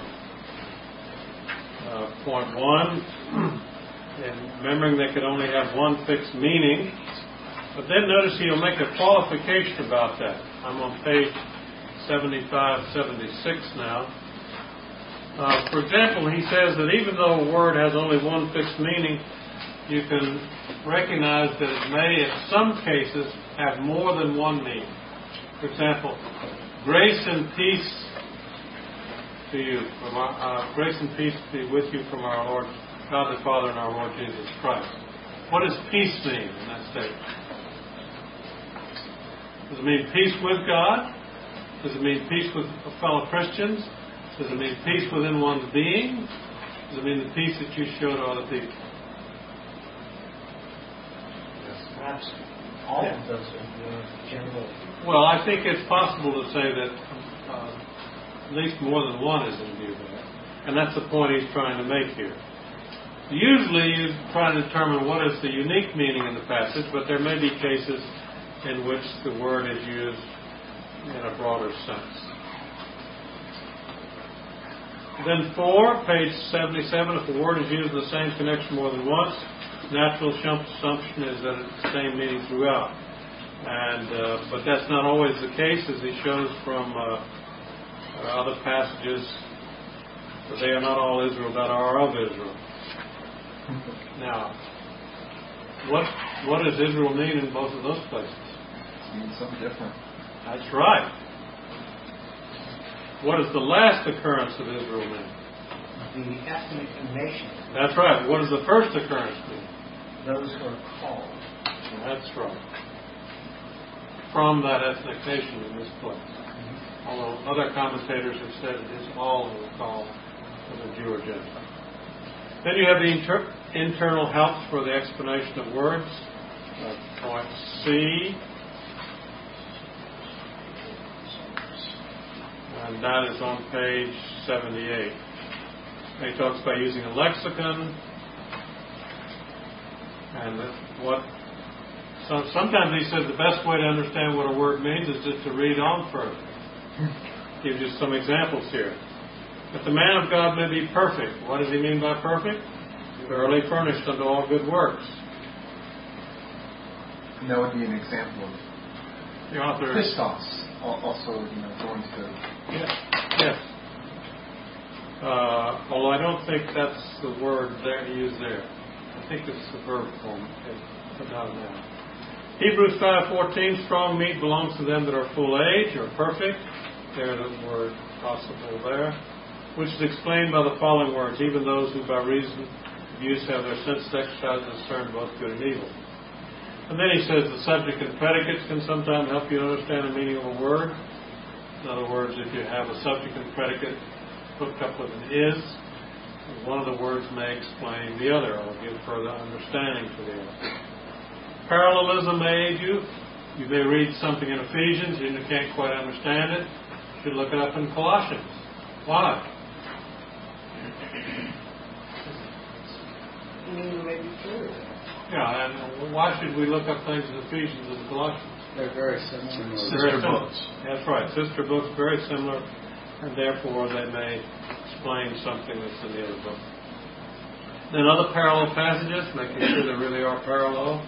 Uh, point one, and remembering they could only have one fixed meaning. But then notice he'll make a qualification about that. I'm on page seventy-five, seventy-six now. Uh, for example, he says that even though a word has only one fixed meaning, you can recognize that it may, in some cases, have more than one meaning. For example, grace and peace to you, from our, uh, grace and peace be with you from our Lord, God the Father and our Lord Jesus Christ. What does peace mean in that statement? Does it mean peace with God? Does it mean peace with fellow Christians? Does it mean peace within one's being? Does it mean the peace that you show to other people? Yes, perhaps all yeah. of those are general. Well, I think it's possible to say that uh, at least more than one is in view there. And that's the point he's trying to make here. Usually you try to determine what is the unique meaning in the passage, but there may be cases in which the word is used in a broader sense. Then four, page seventy-seven, if a word is used in the same connection more than once, natural assumption is that it's the same meaning throughout. And uh, but that's not always the case, as he shows from uh, other passages, that they are not all Israel that are of Israel. Now, what what does Israel mean in both of those places? It means something different. That's right. What does the last occurrence of Israel mean? The ethnic nation. That's right. What does the first occurrence mean? Those who are called. That's right. From that ethnic nation in this place. Mm-hmm. Although other commentators have said it is all who are called, whether Jew or Gentile. Then you have the inter- internal helps for the explanation of words. Uh, point C. And that is on page seventy-eight. He talks about using a lexicon. And what so sometimes he says the best way to understand what a word means is just to read on further. Gives you some examples here. That the man of God may be perfect. What does he mean by perfect? Thoroughly furnished unto all good works. And that would be an example of the author Christos, also, you know, going to. Yes. Yes. Uh, although I don't think that's the word there used there. I think it's the verb form. Put down now. Hebrews five fourteen. Strong meat belongs to them that are full age or perfect. There's a word possible there, which is explained by the following words: even those who by reason of use have their senses exercised and discern both good and evil. And then he says the subject and predicates can sometimes help you understand the meaning of a word. In other words, if you have a subject and predicate hooked up with an is, one of the words may explain the other or give further understanding to the other. Parallelism may aid you. You may read something in Ephesians and you can't quite understand it. You should look it up in Colossians. Why? You mean you may be true. Yeah, and why should we look up things in Ephesians and Colossians? They're very similar. Sister books. That's right. Sister books, very similar, and therefore they may explain something that's in the other book. Then other parallel passages, making sure they really are parallel.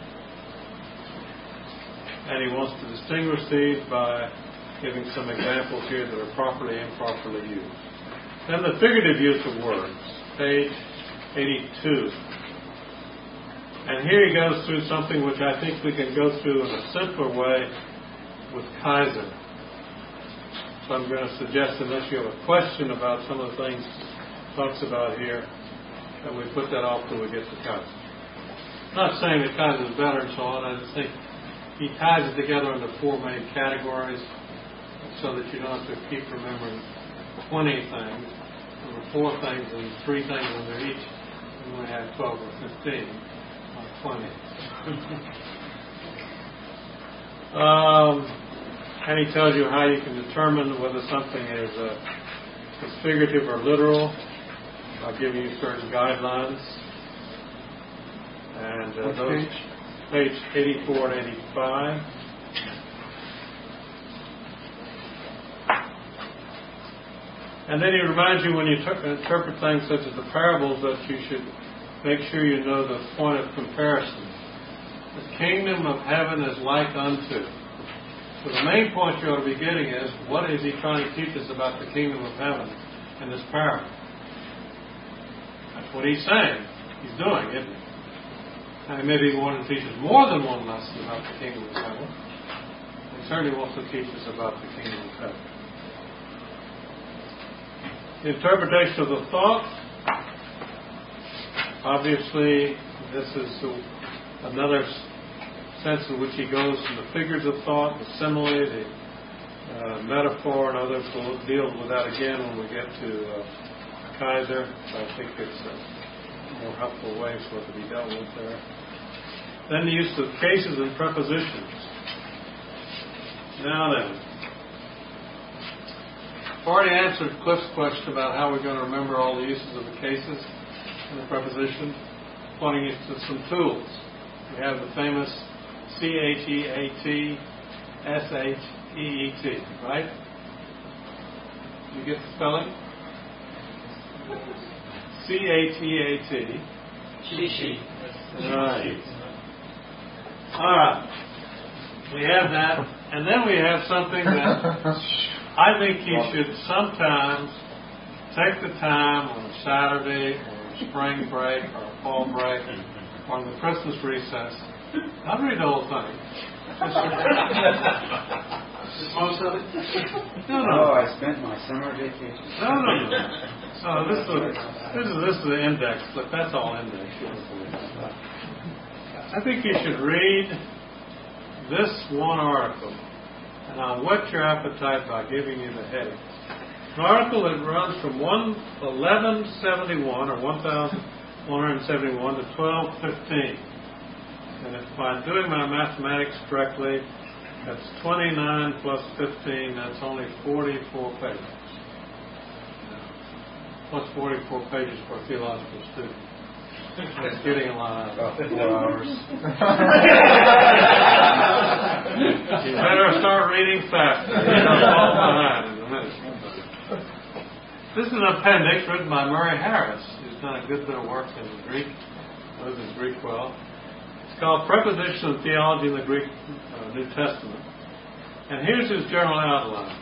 And he wants to distinguish these by giving some examples here that are properly and improperly used. Then the figurative use of words, page eighty-two. And here he goes through something which I think we can go through in a simpler way with Kaiser. So I'm going to suggest, unless you have a question about some of the things he talks about here, that we put that off till we get to Kaiser. I'm not saying that Kaiser is better and so on. I just think he ties it together into four main categories so that you don't have to keep remembering twenty things. There were four things and three things under each. We only have twelve or fifteen. twenty. um, and he tells you how you can determine whether something is, uh, is figurative or literal by giving you certain guidelines. And uh, those page? page eighty-four and eighty-five. And then he reminds you when you ter- interpret things such as the parables that you should make sure you know the point of comparison. The kingdom of heaven is like unto. So the main point you ought to be getting is, what is he trying to teach us about the kingdom of heaven in this parable? what he's saying, he's doing, isn't he? Now, he maybe wanted to teach us more than one lesson about the kingdom of heaven. He certainly wants to teach us about the kingdom of heaven. The interpretation of the thought. Obviously, this is another sense in which he goes to the figures of thought, the simile, the uh, metaphor, and others. We'll deal with that again when we get to uh, Kaiser. I think it's a more helpful way for it to be dealt with there. Then the use of cases and prepositions. Now then, I've already answered Cliff's question about how we're going to remember all the uses of the cases and the preposition, pointing you to some tools. We have the famous C H E A T S H E E T, right? You get the spelling? C H E A T. She. Right. All right. We have that. And then we have something that I think you should sometimes take the time on a Saturday or a spring break or a fall break or the Christmas recess. Not read the whole thing. Most of it? No, no. Oh, I spent my summer vacation. No, no, no. No, this is this is this is the index, but that's all index. I think you should read this one article, and I'll whet your appetite by giving you the heading. An article that runs from eleven seventy-one or one thousand one hundred seventy-one to twelve fifteen. And if by doing my mathematics correctly, that's twenty-nine plus fifteen, that's only forty-four pages. Plus forty-four pages for a theological student. It's getting a lot out of it. Four hours. You better start reading faster. You're going to fall behind in a minute. This is an appendix written by Murray Harris, who's done a good bit of work in the Greek, knows his Greek well. It's called Preposition and Theology in the Greek uh, New Testament. And here's his general outline.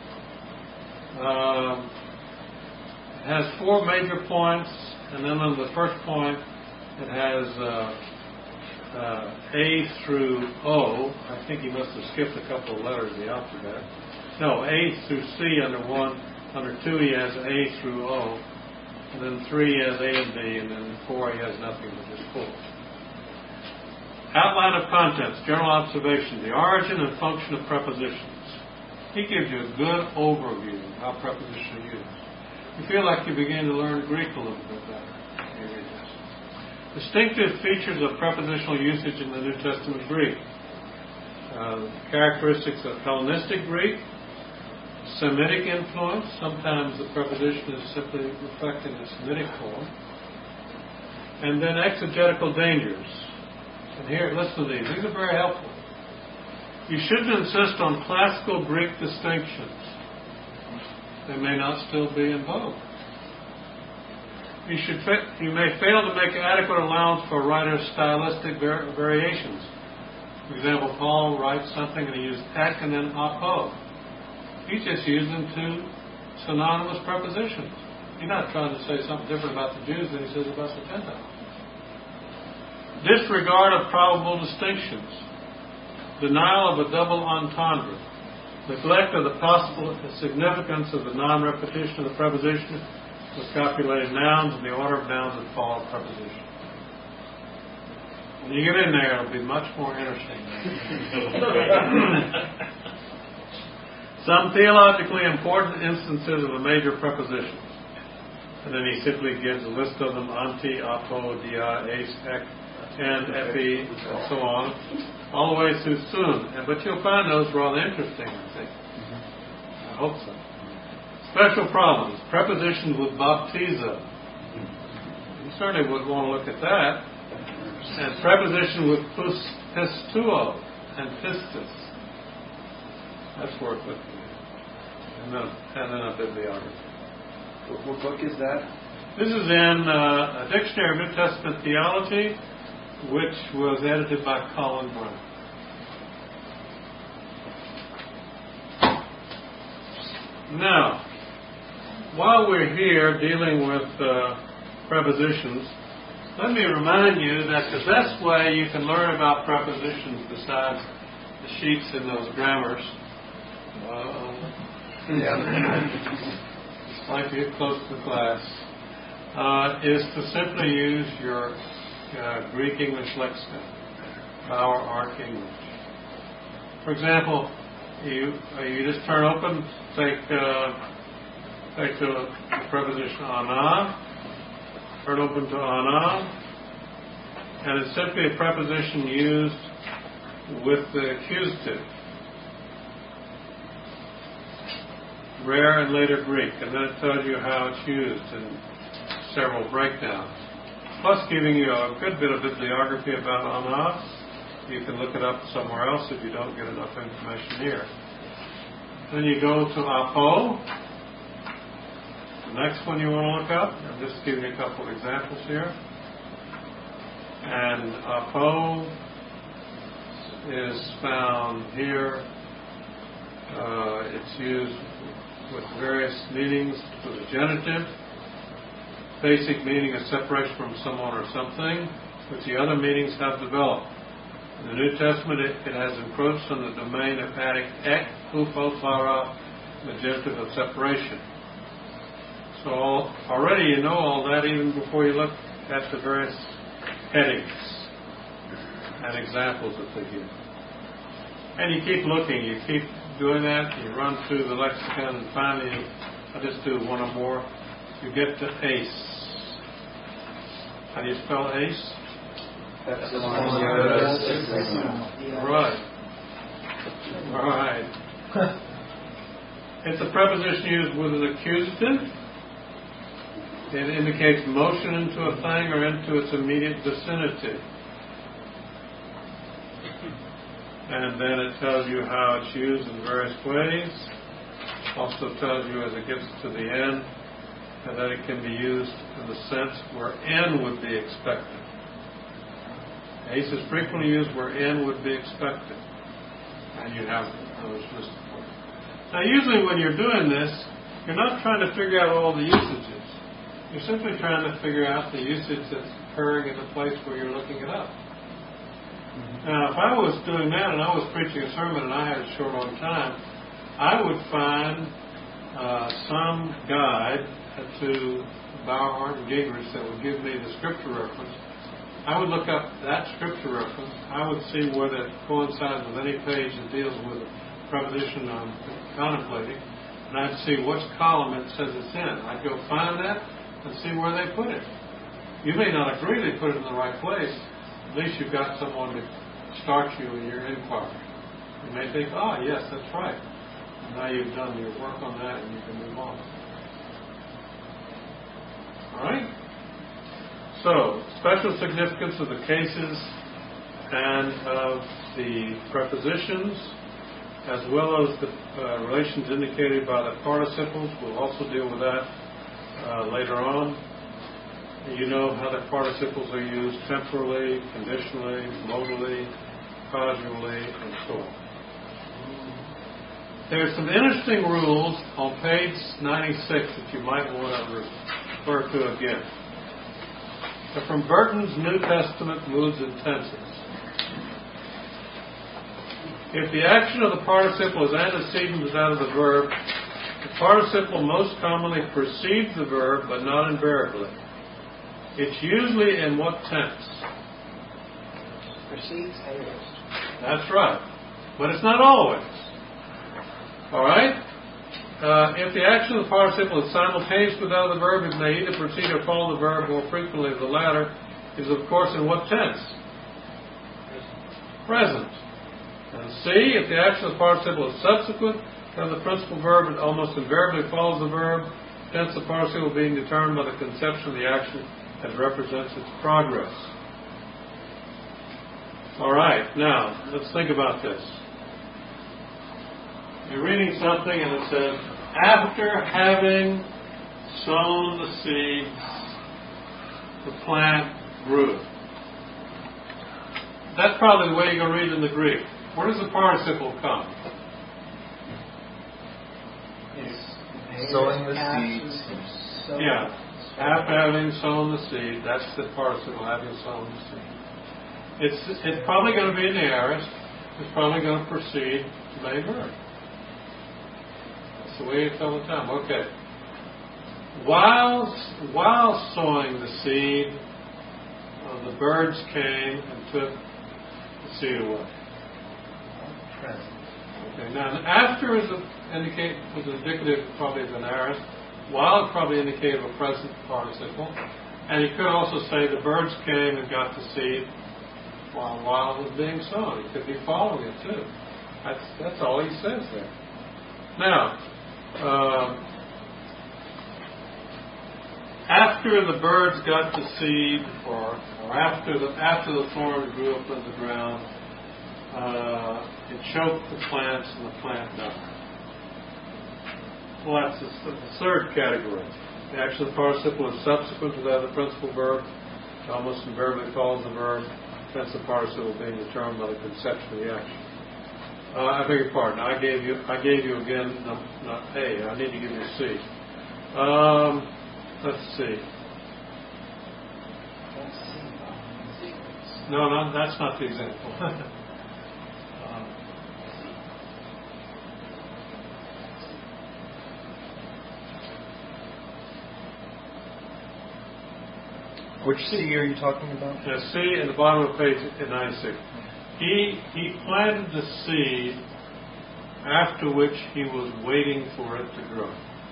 Um, it has four major points, and then on the first point, it has uh, uh, A through O. I think he must have skipped a couple of letters in the alphabet. No, A through C under one. Under two, he has A through O. And then three, he has A and B. And then four, he has nothing but just four. Outline of contents, general observation, the origin and function of prepositions. He gives you a good overview of how prepositions are used. You feel like you begin to learn Greek a little bit better. Distinctive features of prepositional usage in the New Testament Greek. Uh, characteristics of Hellenistic Greek, Semitic influence. Sometimes the preposition is simply reflecting a Semitic form. And then exegetical dangers. And here, listen to these. These are very helpful. You shouldn't insist on classical Greek distinctions. They may not still be in vogue. You should fa- you may fail to make adequate allowance for a writer's stylistic var- variations. For example, Paul writes something and he uses ek and then apo. He's just using two synonymous prepositions. He's not trying to say something different about the Jews than he says about the Gentiles. Disregard of probable distinctions. Denial of a double entendre. Neglect of the possible significance of the non-repetition of the preposition with copulated nouns and the order of nouns that follow preposition. When you get in there, it'll be much more interesting. Some theologically important instances of the major prepositions. And then he simply gives a list of them: anti, apo, dia, ace, ek, and epi, and so on, all the way through soon. But you'll find those rather interesting, I think. I hope so. Special problems. Prepositions with baptizo. You certainly would want to look at that. And preposition with pistuo and pistis. That's worth looking at. And then, and then a bibliography. What, what book is that? This is in uh, a Dictionary of New Testament Theology, which was edited by Colin Brown. Now, while we're here dealing with uh, prepositions, let me remind you that the best way you can learn about prepositions besides the sheets in those grammars, uh, like you get close to the class, uh, is to simply use your uh, Greek English lexicon, Bauer Arc English. For example, you uh, you just turn open, take uh, take the, the preposition ana, turn open to ana, and it's simply a preposition used with the accusative. Rare and later Greek, and then it tells you how it's used in several breakdowns, plus giving you a good bit of bibliography about ana. You can look it up somewhere else if you don't get enough information here. Then you go to apo. The next one you want to look up, I'm just giving you a couple of examples here. And apo is found here. Uh, it's used with various meanings for the genitive. Basic meaning is separation from someone or something, but the other meanings have developed. In the New Testament, it, it has encroached on the domain of adding ek, upho, para, the genitive of separation. So all, already you know all that even before you look at the various headings and examples that they give. And you keep looking, you keep doing that, you run through the lexicon, and finally, I'll just do one or more, you get to ace. How do you spell ace? That's the one. Right. All right. It's a preposition used with an accusative. It indicates motion into a thing or into its immediate vicinity. And then it tells you how it's used in various ways. Also tells you as it gets to the end that it can be used in the sense where n would be expected. Ace is frequently used where n would be expected. And you have those listed for you. Now usually when you're doing this, you're not trying to figure out all the usages. You're simply trying to figure out the usage that's occurring in the place where you're looking it up. Mm-hmm. Now if I was doing that and I was preaching a sermon and I had a short on time, I would find uh, some guide to Bauer, Hart, and Gingrich that would give me the scripture reference. I would look up that scripture reference. I would see whether it coincides with any page that deals with the preposition I'm contemplating, and I'd see which column it says it's in. I'd go find that and see where they put it. You may not agree they put it in the right place. At least you've got someone to start you in your inquiry. You may think, ah, oh, yes, that's right. And now you've done your work on that and you can move on. All right? So, special significance of the cases and of the prepositions, as well as the uh, relations indicated by the participles. We'll also deal with that uh, later on. You know how the participles are used temporally, conditionally, modally, causally, and so on. There's some interesting rules on page ninety-six that you might want to refer to again. They're from Burton's New Testament Moods and Tenses. If the action of the participle is antecedent to that of the verb, the participle most commonly precedes the verb, but not invariably. It's usually in what tense? Precedes aorist. That's right. But it's not always. All right? Uh, if the action of the participle is simultaneous with that of the verb, it may either precede or follow the verb more frequently than the latter. Is of course in what tense? Present. And C, if the action of the participle is subsequent to the principal verb, it almost invariably follows the verb. Hence the participle being determined by the conception of the action that represents its progress. All right, now let's think about this. You're reading something and it says, after having sown the seeds, the plant grew. That's probably the way you're going to read it in the Greek. Where does the participle come? Sowing the seeds. Yeah. After having sown the seed, that's the participle, having sown the seed. It's, it's probably going to be in the aorist. It's probably going to proceed to lay bird. That's the way it's all the time. Okay. While, while sowing the seed, uh, the birds came and took the seed away. Present. Okay. Now, after is a, indicate was indicative probably of an aorist. While it probably indicated a present participle. And you could also say the birds came and got the seed while, while it was being sown. He could be following it too. That's, that's all he says there. Now, uh, after the birds got the seed, or, or after the after the thorn grew up in the ground, uh, it choked the plants and the plant died. Well, that's the, the third category. The action participle is subsequent to that of the principal verb. It almost invariably follows the verb. That's the participle being determined by the conception of the action. Uh, I beg your pardon. I gave you. I gave you again. No, not A. I need to give you C. Um, let's see. No, no, that's not the example. um, Which C are you talking about? Yeah, C in the bottom of page ninety-six. He he planted the seed, after which he was waiting for it to grow.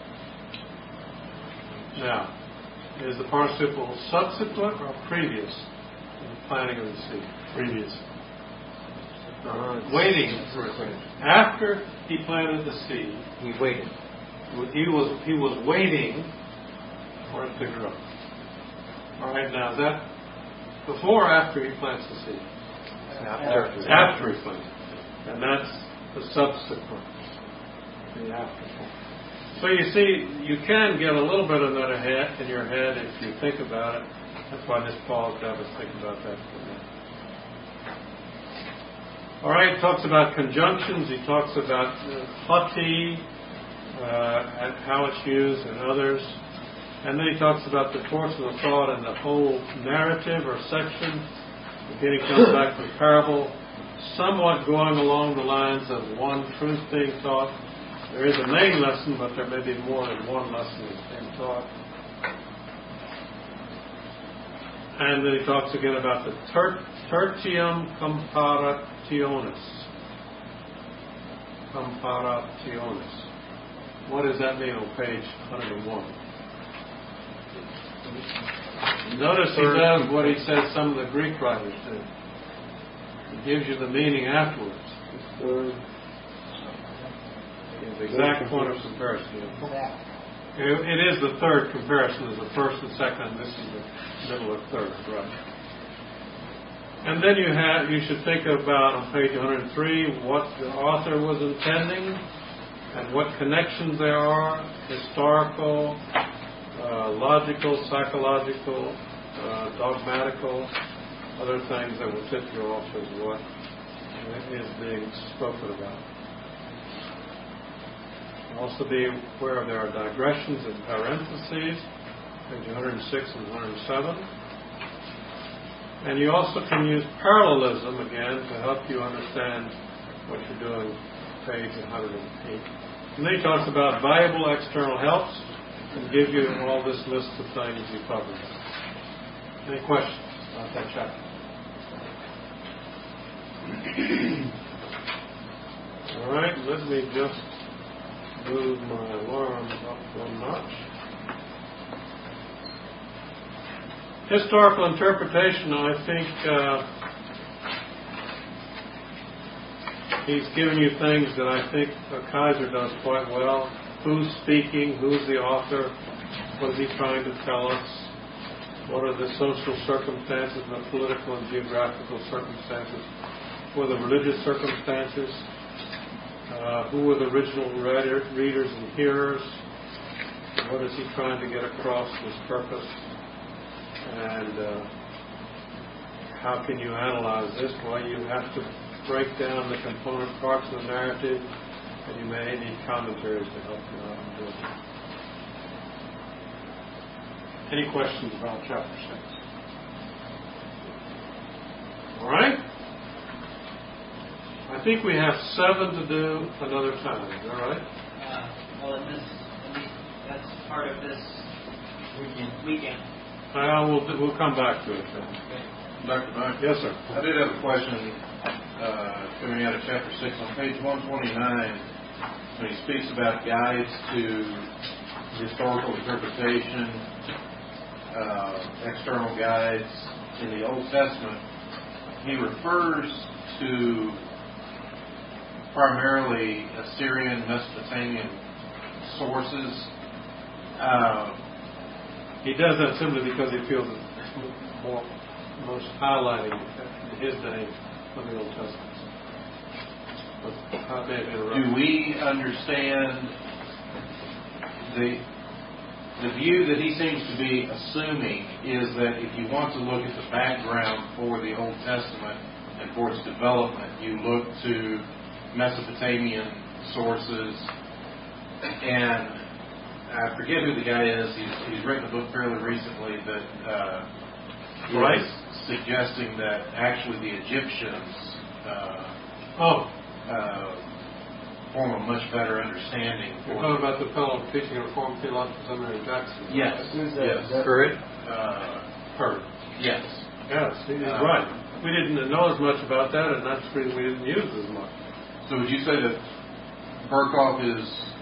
Now, is the participle subsequent or previous to the planting of the seed? Previous. Uh, waiting for it. After he planted the seed, He waited. he was he was waiting for it to grow. All right, now is that before or after he plants the seed? After. After he plants it. And that's the subsequent. The after. So you see, you can get a little bit of that ahead in your head if you think about it. That's why this Paul to have us think about that for a minute. All right, he talks about conjunctions. He talks about uh, hati, uh, and how it's used in others. And then he talks about the force of the thought and the whole narrative or section. Again, he comes back to the parable, somewhat going along the lines of one truth being taught. There is a main lesson, but there may be more than one lesson that's being taught. And then he talks again about the ter- tertium comparationis. Comparationis. What does that mean on page one hundred one? Notice he does what he says some of the Greek writers do. He gives you the meaning afterwards. The exact point of comparison. It is the third comparison. There's the first and second, and this is the middle of third, right? And then you have you should think about on page one hundred three what the author was intending and what connections there are, historical, Uh, logical, psychological, uh, dogmatical, other things that will fit your author's what is being spoken about. Also be aware there are digressions and parentheses, page one hundred six and one hundred seven. And you also can use parallelism again to help you understand what you're doing, page one hundred eight. And then he talks about valuable external helps, and give you all this list of things you covered. Any questions about that chapter? All right, let me just move my alarm up one notch. Historical interpretation, I think uh, he's given you things that I think Kaiser does quite well. Who's speaking? Who's the author? What is he trying to tell us? What are the social circumstances, the political and geographical circumstances? What are the religious circumstances? Uh, who were the original reader, readers and hearers? What is he trying to get across his purpose? And uh, how can you analyze this? Well, you have to break down the component parts of the narrative, and you may need commentaries to help you out in doing it. Any questions about chapter six? All right? I think we have seven to do another time. Is that right? Uh, well, in this, in the, that's part of this weekend. weekend. Uh, we'll, we'll come back to it then. Okay. Doctor Mike? Yes, sir. I did have a question uh, coming out of chapter six on page one twenty-nine when he speaks about guides to historical interpretation, uh, external guides in the Old Testament. He refers to primarily Assyrian, Mesopotamian sources. Uh, he does that simply because he feels it's more, most highlighting his day of the Old Testament. But I may have interrupted. Do we understand the the view that he seems to be assuming is that if you want to look at the background for the Old Testament and for its development, you look to Mesopotamian sources, and I forget who the guy is. He's, he's written a book fairly recently that uh, right. is suggesting that actually the Egyptians uh, oh. uh, form a much better understanding. You're talking about the fellow teaching at Reformed Theological Seminary in Jackson. Yes. Yes. Curry? Uh, Curry. Yes. Yes, he's uh, right. We didn't know as much about that, and that's the reason we didn't use as much. So would you say that Berkhoff is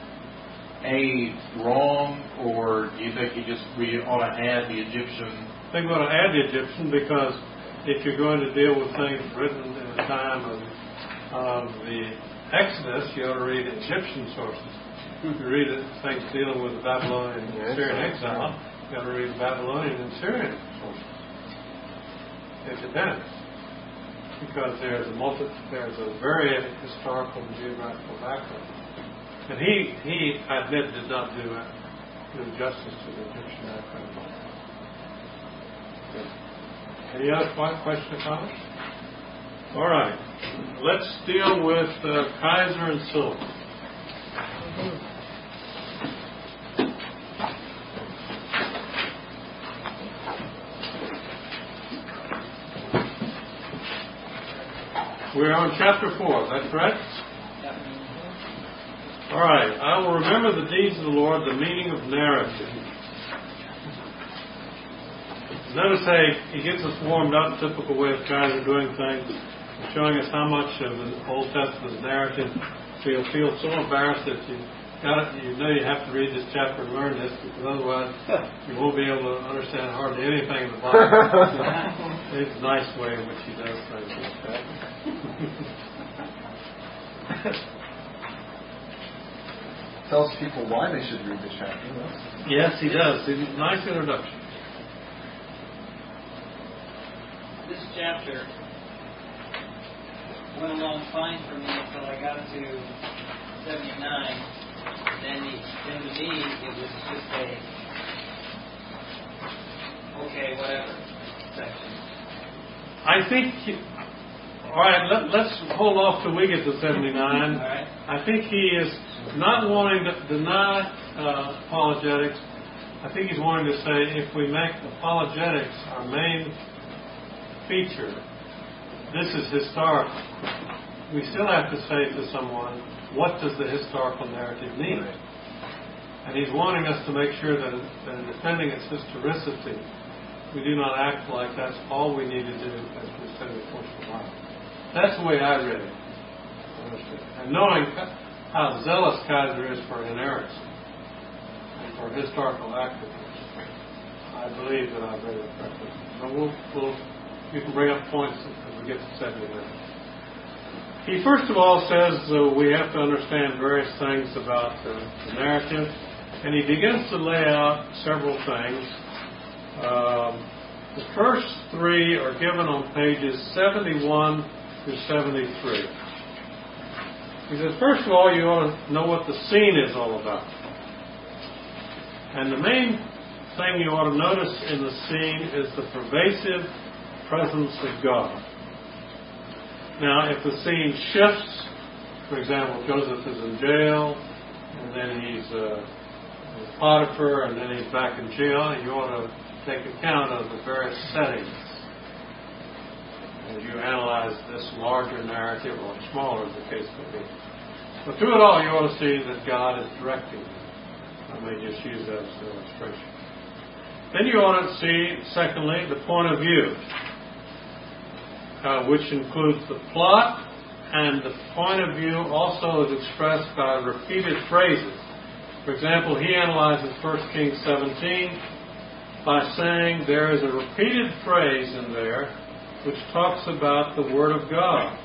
A, wrong, or do you think he just we ought to add the Egyptian? I think we ought to add the Egyptian because if you're going to deal with things written in the time of, of the Exodus, you ought to read Egyptian sources. If you read things dealing with the Babylonian and Syrian exile, you ought to read the Babylonian and Syrian sources. It depends. Because there's a multi, there's a very historical and geographical background. And he, he I admit, did not do, uh, do justice to the Egyptian background. Any other questions or comments? All right. Let's deal with uh, Kaiser and Silver. We're on chapter four, is that correct? All right. I will remember the deeds of the Lord, the meaning of narrative. Notice how he gets us warmed up, typical way of Kaiser doing things, showing us how much of the Old Testament narrative. So you'll feel so embarrassed that you got it, you know you have to read this chapter and learn this, because otherwise you won't be able to understand hardly anything in the Bible. It's a nice way in which he does things like that. Tells people why they should read this chapter. Yes, he does. It's a nice introduction. This chapter went along fine for me until I got to seventy-nine. Then, he, then to me, it was just a okay, whatever section. I think. He, all right, let, let's hold off till we get to seventy-nine. All right. I think he is not wanting to deny uh, apologetics. I think he's wanting to say if we make apologetics our main feature, this is historical. We still have to say to someone, what does the historical narrative mean? And he's wanting us to make sure that, that in defending its historicity, we do not act like that's all we need to do as we study the course of life. That's the way I read it. And knowing how zealous Kaiser is for inerrancy and for historical accuracy, I believe that I've read it correctly. So we'll, we'll, you can bring up points as we get to seventy-nine. He first of all says uh, we have to understand various things about uh, the narrative, and he begins to lay out several things. Um, the first three are given on pages seventy-one to seventy-three. He says, first of all, you ought to know what the scene is all about. And the main thing you ought to notice in the scene is the pervasive presence of God. Now, if the scene shifts, for example, Joseph is in jail, and then he's uh, with Potiphar, and then he's back in jail, and you ought to take account of the various settings as you analyze this larger narrative, or smaller as the case may be. But through it all, you ought to see that God is directing you. I may just use that as an illustration. Then you ought to see, secondly, the point of view, uh, which includes the plot, and the point of view also is expressed by repeated phrases. For example, he analyzes First Kings seventeen by saying there is a repeated phrase in there which talks about the Word of God.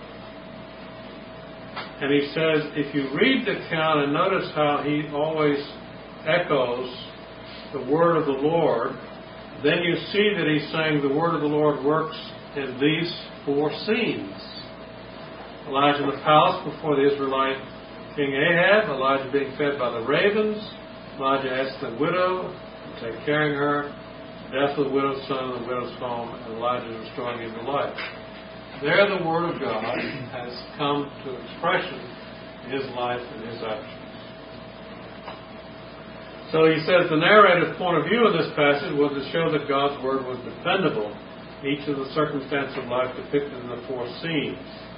And he says, if you read the account and notice how he always echoes the Word of the Lord, then you see that he's saying the Word of the Lord works in these four scenes. Elijah in the palace before the Israelite King Ahab, Elijah being fed by the ravens, Elijah asking the widow to take care of her, death of the widow's son in the widow's home, and Elijah restoring him to life. There the Word of God has come to expression in his life and his actions. So he says the narrator's point of view in this passage was to show that God's Word was dependable in each of the circumstances of life depicted in the four scenes.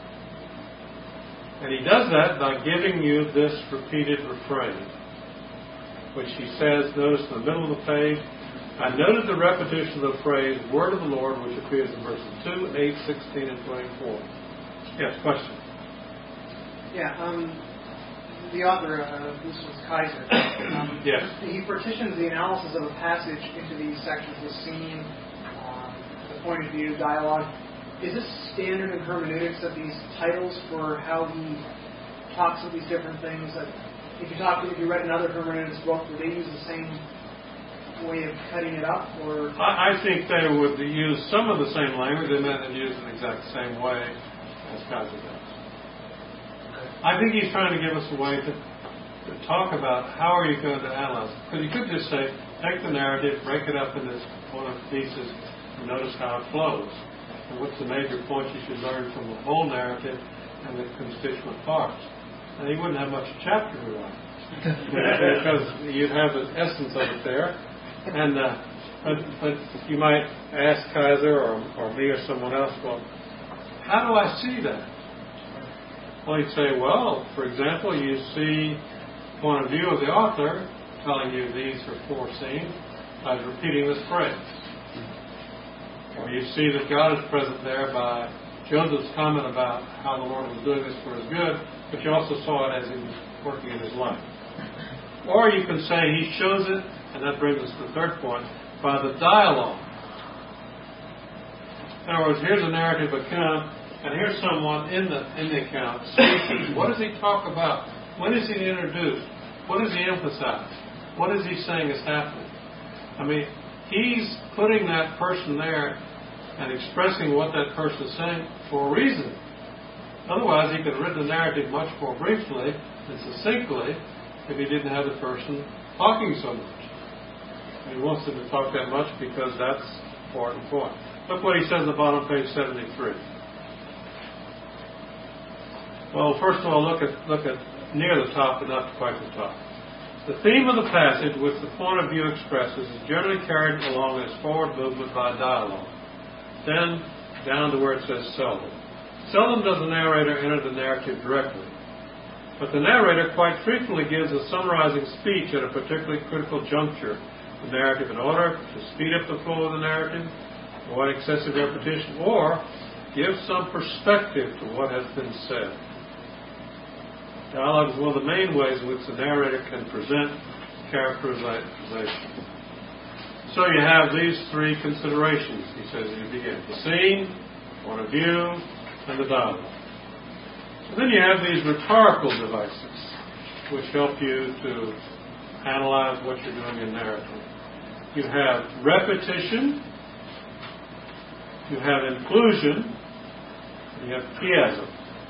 And he does that by giving you this repeated refrain, which he says, notice in the middle of the page, I noted the repetition of the phrase, Word of the Lord, which appears in verses two, eight, sixteen, and twenty-four. Yes, question? Yeah, um, the author, uh, this was Kaiser. Um, yes. He partitions the analysis of a passage into these sections, the scene, um, the point of view, dialogue. Is this standard in hermeneutics of these titles for how he talks of these different things? Like if you talk, if you read another hermeneutics book, would they use the same way of cutting it up? Or I, I think they would use some of the same language, and then use it the exact same way as Kaiser does. Okay. I think he's trying to give us a way to, to talk about how are you going to analyze it. Because you could just say, take the narrative, break it up into component pieces, and notice how it flows. And what's the major points you should learn from the whole narrative and the constituent parts. And he wouldn't have much chapter to write. Because you'd have the essence of it there. And uh, but, but you might ask Kaiser or, or me or someone else, well, how do I see that? Well, he'd say, well, for example, you see point of view of the author telling you these are four scenes by repeating this phrase. Or you see that God is present there by Joseph's comment about how the Lord was doing this for his good, but you also saw it as he was working in his life. Or you can say he shows it, and that brings us to the third point, by the dialogue. In other words, here's a narrative account, and here's someone in the in the account speaking. What does he talk about? When is he introduced? What does he emphasize? What is he saying is happening? I mean, he's putting that person there and expressing what that person is saying for a reason. Otherwise, he could have written the narrative much more briefly and succinctly if he didn't have the person talking so much. And he wants them to talk that much because that's an important point. Look what he says at the bottom of page seventy-three. Well, first of all, look at look at near the top, but not quite the top. The theme of the passage, which the point of view expresses, is generally carried along as forward movement by dialogue. Then, down to where it says seldom. Seldom does the narrator enter the narrative directly. But the narrator quite frequently gives a summarizing speech at a particularly critical juncture of the narrative in order to speed up the flow of the narrative, avoid excessive repetition, or give some perspective to what has been said. Dialogue is one of the main ways in which the narrator can present characterization. So you have these three considerations, he says as you begin. The scene, point of view, and the dialogue. And then you have these rhetorical devices, which help you to analyze what you're doing in narrative. You have repetition, you have inclusion, and you have chiasm.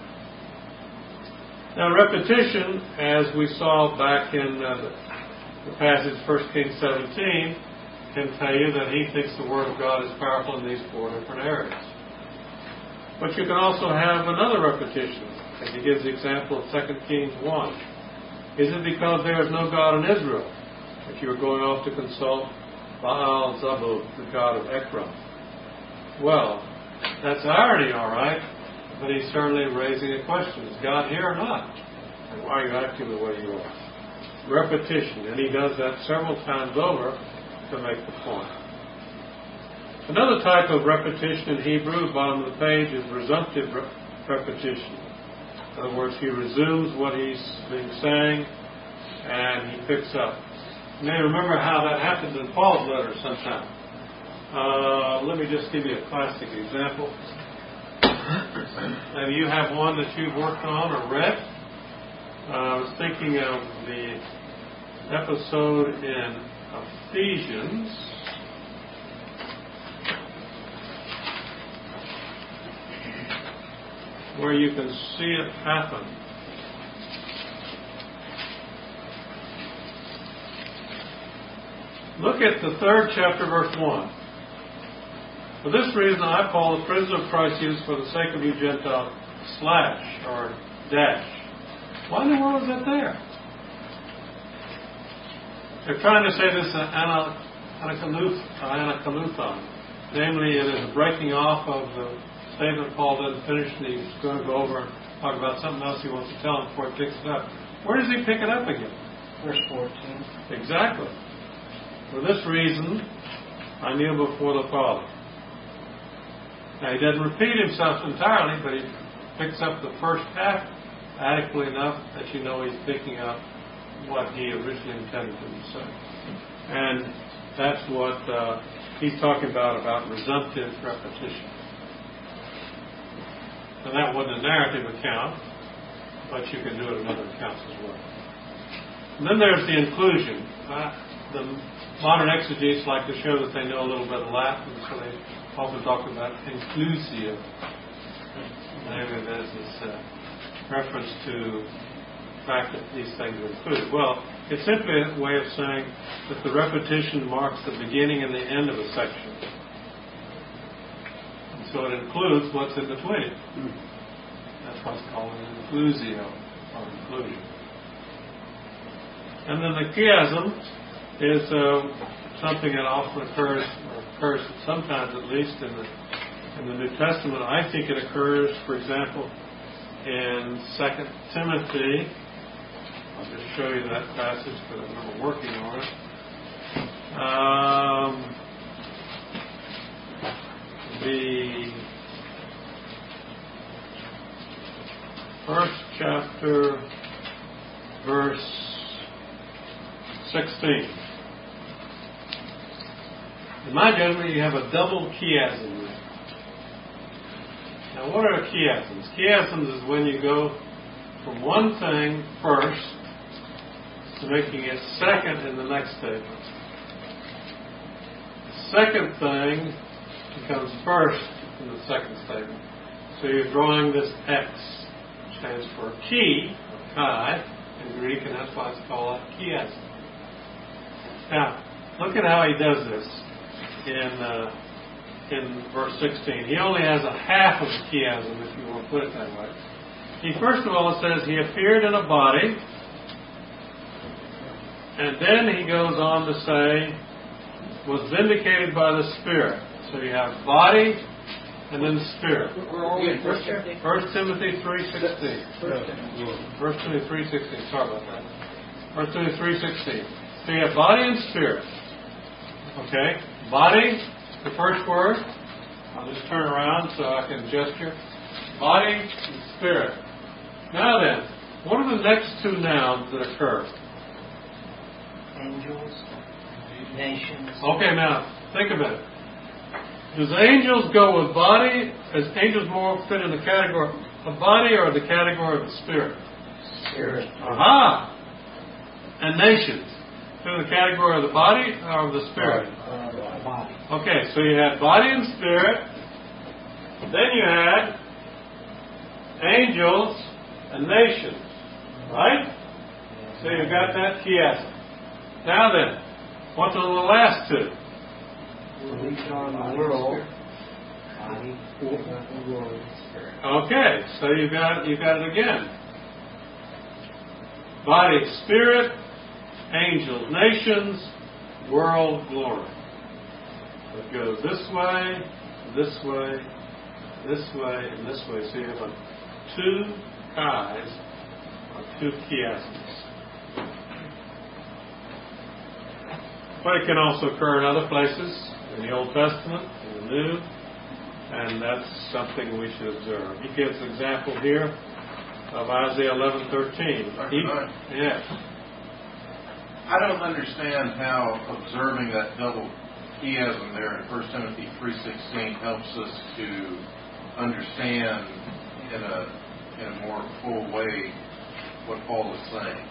Now, repetition, as we saw back in uh, the, the passage First Kings seventeen, can tell you that he thinks the Word of God is powerful in these four different areas. But you can also have another repetition, as he gives the example of Second Kings one. Is it because there is no God in Israel? if you were going off to consult Baal Zebub, the god of Ekron. Well, that's irony, all right, but he's certainly raising a question. Is God here or not? And why are you acting the way you are? Repetition, and he does that several times over to make the point. Another type of repetition in Hebrew, bottom of the page, is resumptive re- repetition. In other words, he resumes what he's been saying, and he picks up. You may remember how that happens in Paul's letters sometime. Uh, let me just give you a classic example. Maybe you have one that you've worked on or read. Uh, I was thinking of the episode in Ephesians. Where you can see it happen. Look at the third chapter, verse one. For this reason I, Paul, the prisoner of Christ Jesus, for the sake of you Gentiles, slash, or dash. Why in the world is that there? They're trying to say this is anakaluthon. Namely, it is a breaking off of the statement Paul doesn't finish, and he's going to go over and talk about something else he wants to tell him before he picks it up. Where does he pick it up again? Verse fourteen. Exactly. For this reason, I kneel before the Father. Now, he doesn't repeat himself entirely, but he picks up the first half adequately enough that you know he's picking up what he originally intended to say. And that's what uh, he's talking about, about resumptive repetition. And that wasn't a narrative account, but you can do it in other accounts as well. And then there's the inclusion. Uh, the modern exegetes like to show that they know a little bit of Latin, so they often talk about inclusio. Maybe there's this uh, reference to the fact that these things are included. Well, it's simply a way of saying that the repetition marks the beginning and the end of a section. So it includes what's in between it. That's what's called an inclusio, or inclusion. And then the chiasm is uh, something that often occurs, or occurs sometimes at least in the in the New Testament. I think it occurs, for example, in Second Timothy. I'll just show you that passage because I remember working on it. Um, the first chapter, verse sixteen. In my judgment, you have a double chiasm there. Now, what are chiasms? Chiasms is when you go from one thing first to making it second in the next statement. The second thing becomes first in the second statement. So you're drawing this X, which stands for chi, or chi, in Greek, and that's why it's called a chiasm. Now, look at how he does this in uh, in verse sixteen. He only has a half of the chiasm, if you want to put it that way. He first of all says he appeared in a body, and then he goes on to say was vindicated by the Spirit. So you have body and then spirit. First Timothy three sixteen. First Timothy three sixteen. Sorry about that. First Timothy three sixteen. So you have body and spirit. Okay, body. The first word. I'll just turn around so I can gesture. Body and spirit. Now then, what are the next two nouns that occur? Angels, nations. Okay, now think of it. Does angels go with body? Is angels more fit in the category of body or the category of the spirit? Spirit. Aha! And nations. In the category of the body or of the spirit? Uh, body. Okay, so you had body and spirit. Then you had angels and nations. Right? So you've got that chiasm. Now then, what are the last two? The world. Okay, so you got you got it again. Body, spirit, angels, nations, world, glory. It goes this way, this way, this way, and this way. So you have a two chi's, or two chiasms. But it can also occur in other places, in the Old Testament, in the New, and that's something we should observe. He gives an example here of Isaiah eleven thirteen. He, yes. I don't understand how observing that double chiasm there in First Timothy three sixteen helps us to understand in a in a more full way what Paul is saying.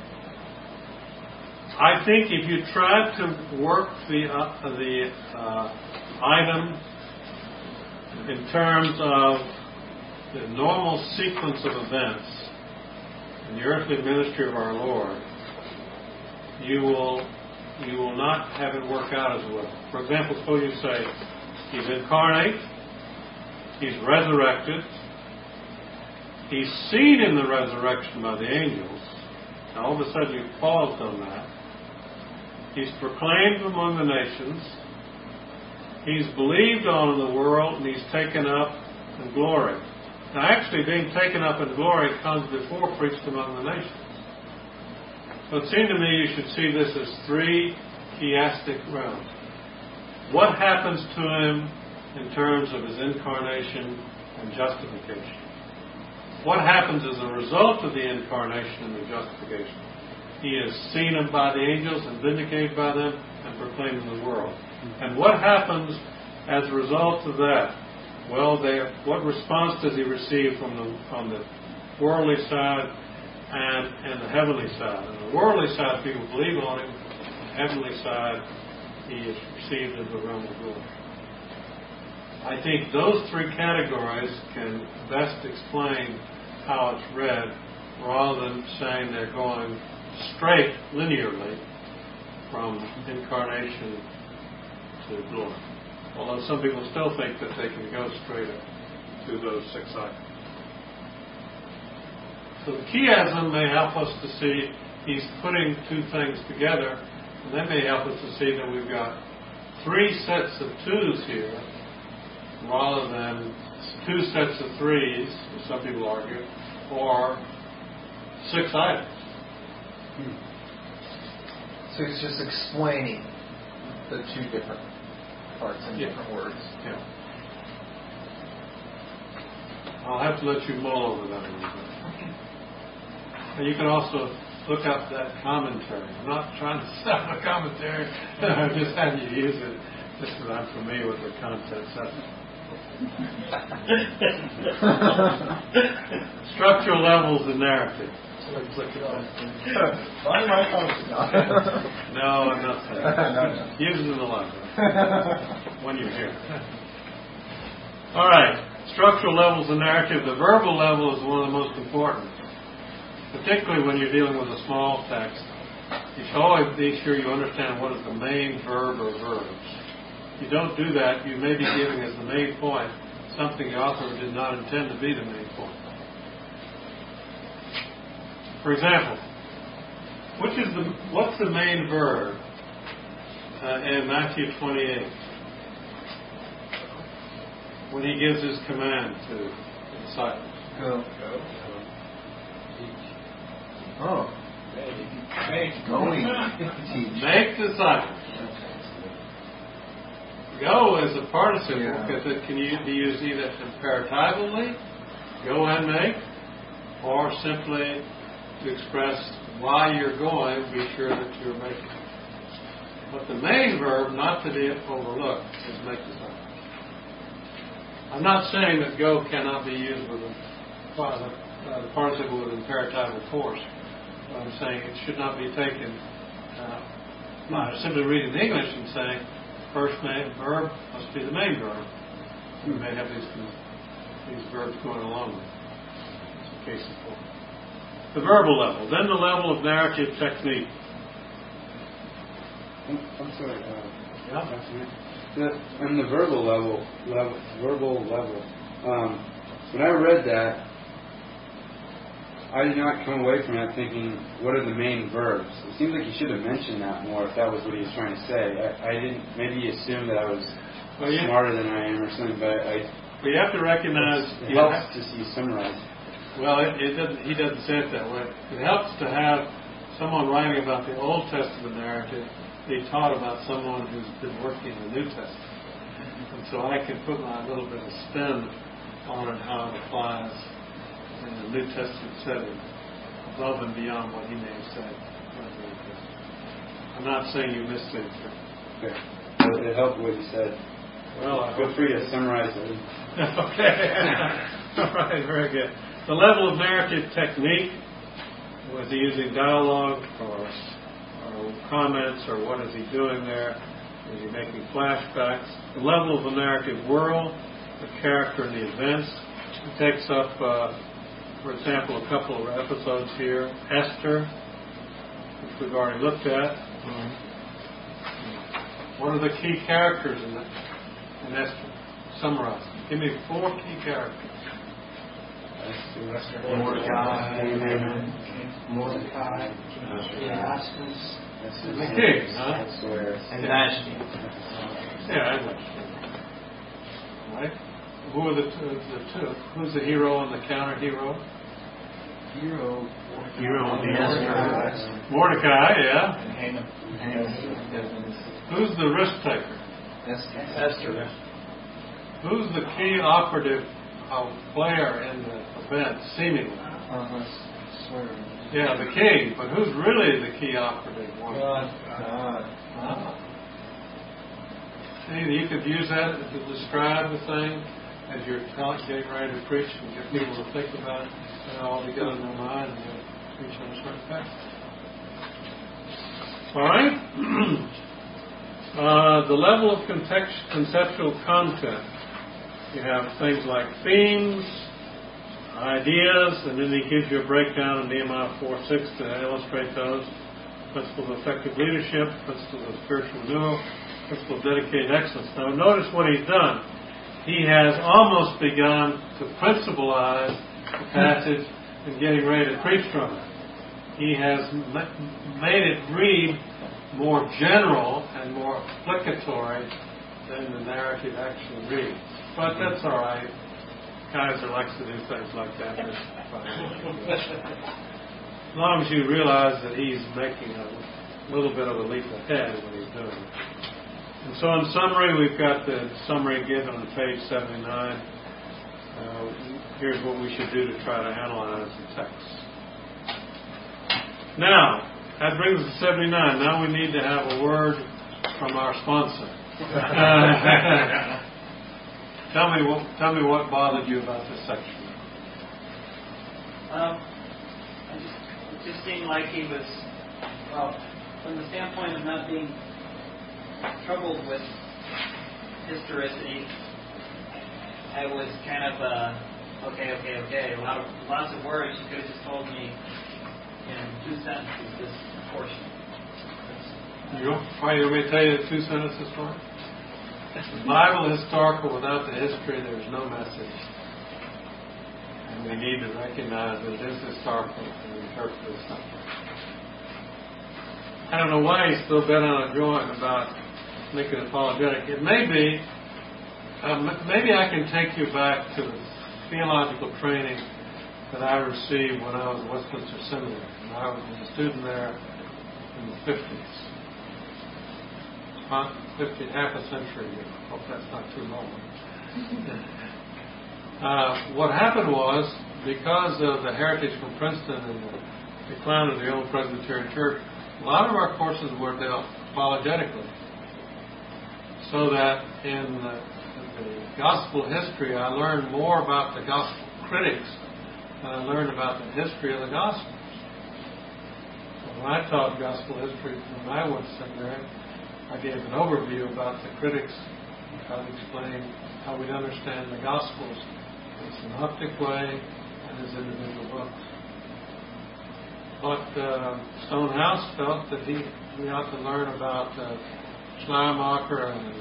I think if you try to work the uh, the uh, item in terms of the normal sequence of events in the earthly ministry of our Lord, you will you will not have it work out as well. For example, suppose you say He's incarnate, He's resurrected, He's seen in the resurrection by the angels. Now all of a sudden you paused on that. He's proclaimed among the nations. He's believed on in the world, and He's taken up in glory. Now, actually, being taken up in glory comes before preached among the nations. So it seemed to me you should see this as three chiastic realms. What happens to Him in terms of His incarnation and justification? What happens as a result of the incarnation and the justification? He is seen by the angels and vindicated by them and proclaimed in the world. And what happens as a result of that? Well, they, what response does He receive from the from the worldly side and, and the heavenly side? On the worldly side, people believe on Him. On the heavenly side, He is received in the realm of glory. I think those three categories can best explain how it's read, rather than saying they're going straight linearly from incarnation to glory. Although some people still think that they can go straight to those six items. So the chiasm may help us to see He's putting two things together, and that may help us to see that we've got three sets of twos here, rather than two sets of threes, as some people argue, or six items. So He's just explaining the two different parts in yeah. different words. Yeah. I'll have to let you mull over that a little bit. And you can also look up that commentary. I'm not trying to stop a commentary. I'm just having you use it just because I'm familiar with the concepts of it. Structural levels and narrative. Why am I talking? No, I'm not saying that. no, no. Use it in the library when you're here. All right. Structural levels and narrative. The verbal level is one of the most important, particularly when you're dealing with a small text. You should always be sure you understand what is the main verb or verbs. If you don't do that, you may be giving as the main point something the author did not intend to be the main point. For example, which is the what's the main verb uh, in Matthew twenty-eight when He gives His command to the disciples? Go. Go. Oh. Make. Going. Teach. Make disciples. Go is a participle Yeah. because it can be used either imperatively, go and make, or simply to express why you're going, be sure that you're making. But the main verb, not to be overlooked, is make disciples. I'm not saying that go cannot be used with a, uh, the participle with imperatival force. But I'm saying it should not be taken uh, by simply reading the English and saying first main verb must be the main verb. We may have these these verbs going along with it. It's a case in point. The verbal level. Then the level of narrative technique. I'm, I'm sorry. Uh, Yeah. the, on the verbal level, level verbal level, um, when I read that, I did not come away from that thinking, what are the main verbs? It seems like he should have mentioned that more if that was what he was trying to say. I, I didn't, maybe he assumed that I was well, yeah. smarter than I am or something, but I... But you have to recognize... It helps to see summarized. Well, it, it doesn't, he doesn't say it that way. It helps to have someone writing about the Old Testament narrative be taught about someone who's been working in the New Testament. And so I can put my little bit of spin on it, how it applies in the New Testament setting, above and beyond what he may have said. I'm not saying you missed anything. Okay. Well, it helped what you said. Well, I feel free to summarize it. Okay. All right, very good. The level of narrative technique, was he using dialogue or, or comments, or what is he doing there? Is he making flashbacks? The level of the narrative world, the character and the events. It takes up, uh, for example, a couple of episodes here. Esther, which we've already looked at. Mm-hmm. What are the key characters in, the, in Esther? Summarize. Give me four key characters. Esther, Mordecai, Mordecai, Erastus, the king, huh? And Vashti. Yeah, and Vashti. Right? Who are the two, the two? Who's the hero and the counter-hero? Hero. Hero and Mordecai. Mordecai, yeah. And Haman. Who's the risk-taker? Esther. Esther. Who's the key operative uh, player in the event, seemingly? Uh-huh. Yeah, the king, but who's really the key operative one? God. God. Ah. See, you could use that to describe the thing as you're getting ready to preach and get people to think about it and all together in their mind and preach on a certain text. All right? uh, the level of context, conceptual content. You have things like themes, ideas, and then he gives you a breakdown in Nehemiah four six to illustrate those. Principles of effective leadership, principles of spiritual renewal, principles of dedicated excellence. Now notice what he's done. He has almost begun to principalize the passage and getting ready to preach from it. He has made it read more general and more applicatory than the narrative actually reads. But that's all right. Kaiser likes to do things like that. As long as you realize that he's making a little bit of a leap ahead of what he's doing. And so in summary, we've got the summary given on page seventy-nine. Uh, here's what we should do to try to analyze the text. Now, that brings us to seventy-nine. Now we need to have a word from our sponsor. Uh, Tell me what tell me what bothered you about this section. Um, I just, it just seemed like he was, well, from the standpoint of not being troubled with historicity, I was kind of, uh, okay, okay, okay. A lot of lots of words. You could have just told me in two sentences this portion. You why you want me to tell you the two sentences for it? The Bible is historical. Without the history, there is no message. And we need to recognize that it is historical and interpret it as something. I don't know why he's still bent on a joint about making apologetic. It may be, um, maybe I can take you back to the theological training that I received when I was at Westminster Seminary. And I was a student there in the fifties. fifty, half a century ago. I hope that's not too long. uh, what happened was, because of the heritage from Princeton and the decline of the old Presbyterian Church, a lot of our courses were dealt apologetically. So that in the, the gospel history, I learned more about the gospel critics than I learned about the history of the gospel. So when I taught gospel history when I went to seminary, I gave an overview about the critics and tried to explain how we'd understand the Gospels in a synoptic way and as individual books. But uh, Stonehouse felt that he we ought to learn about uh, Schleiermacher and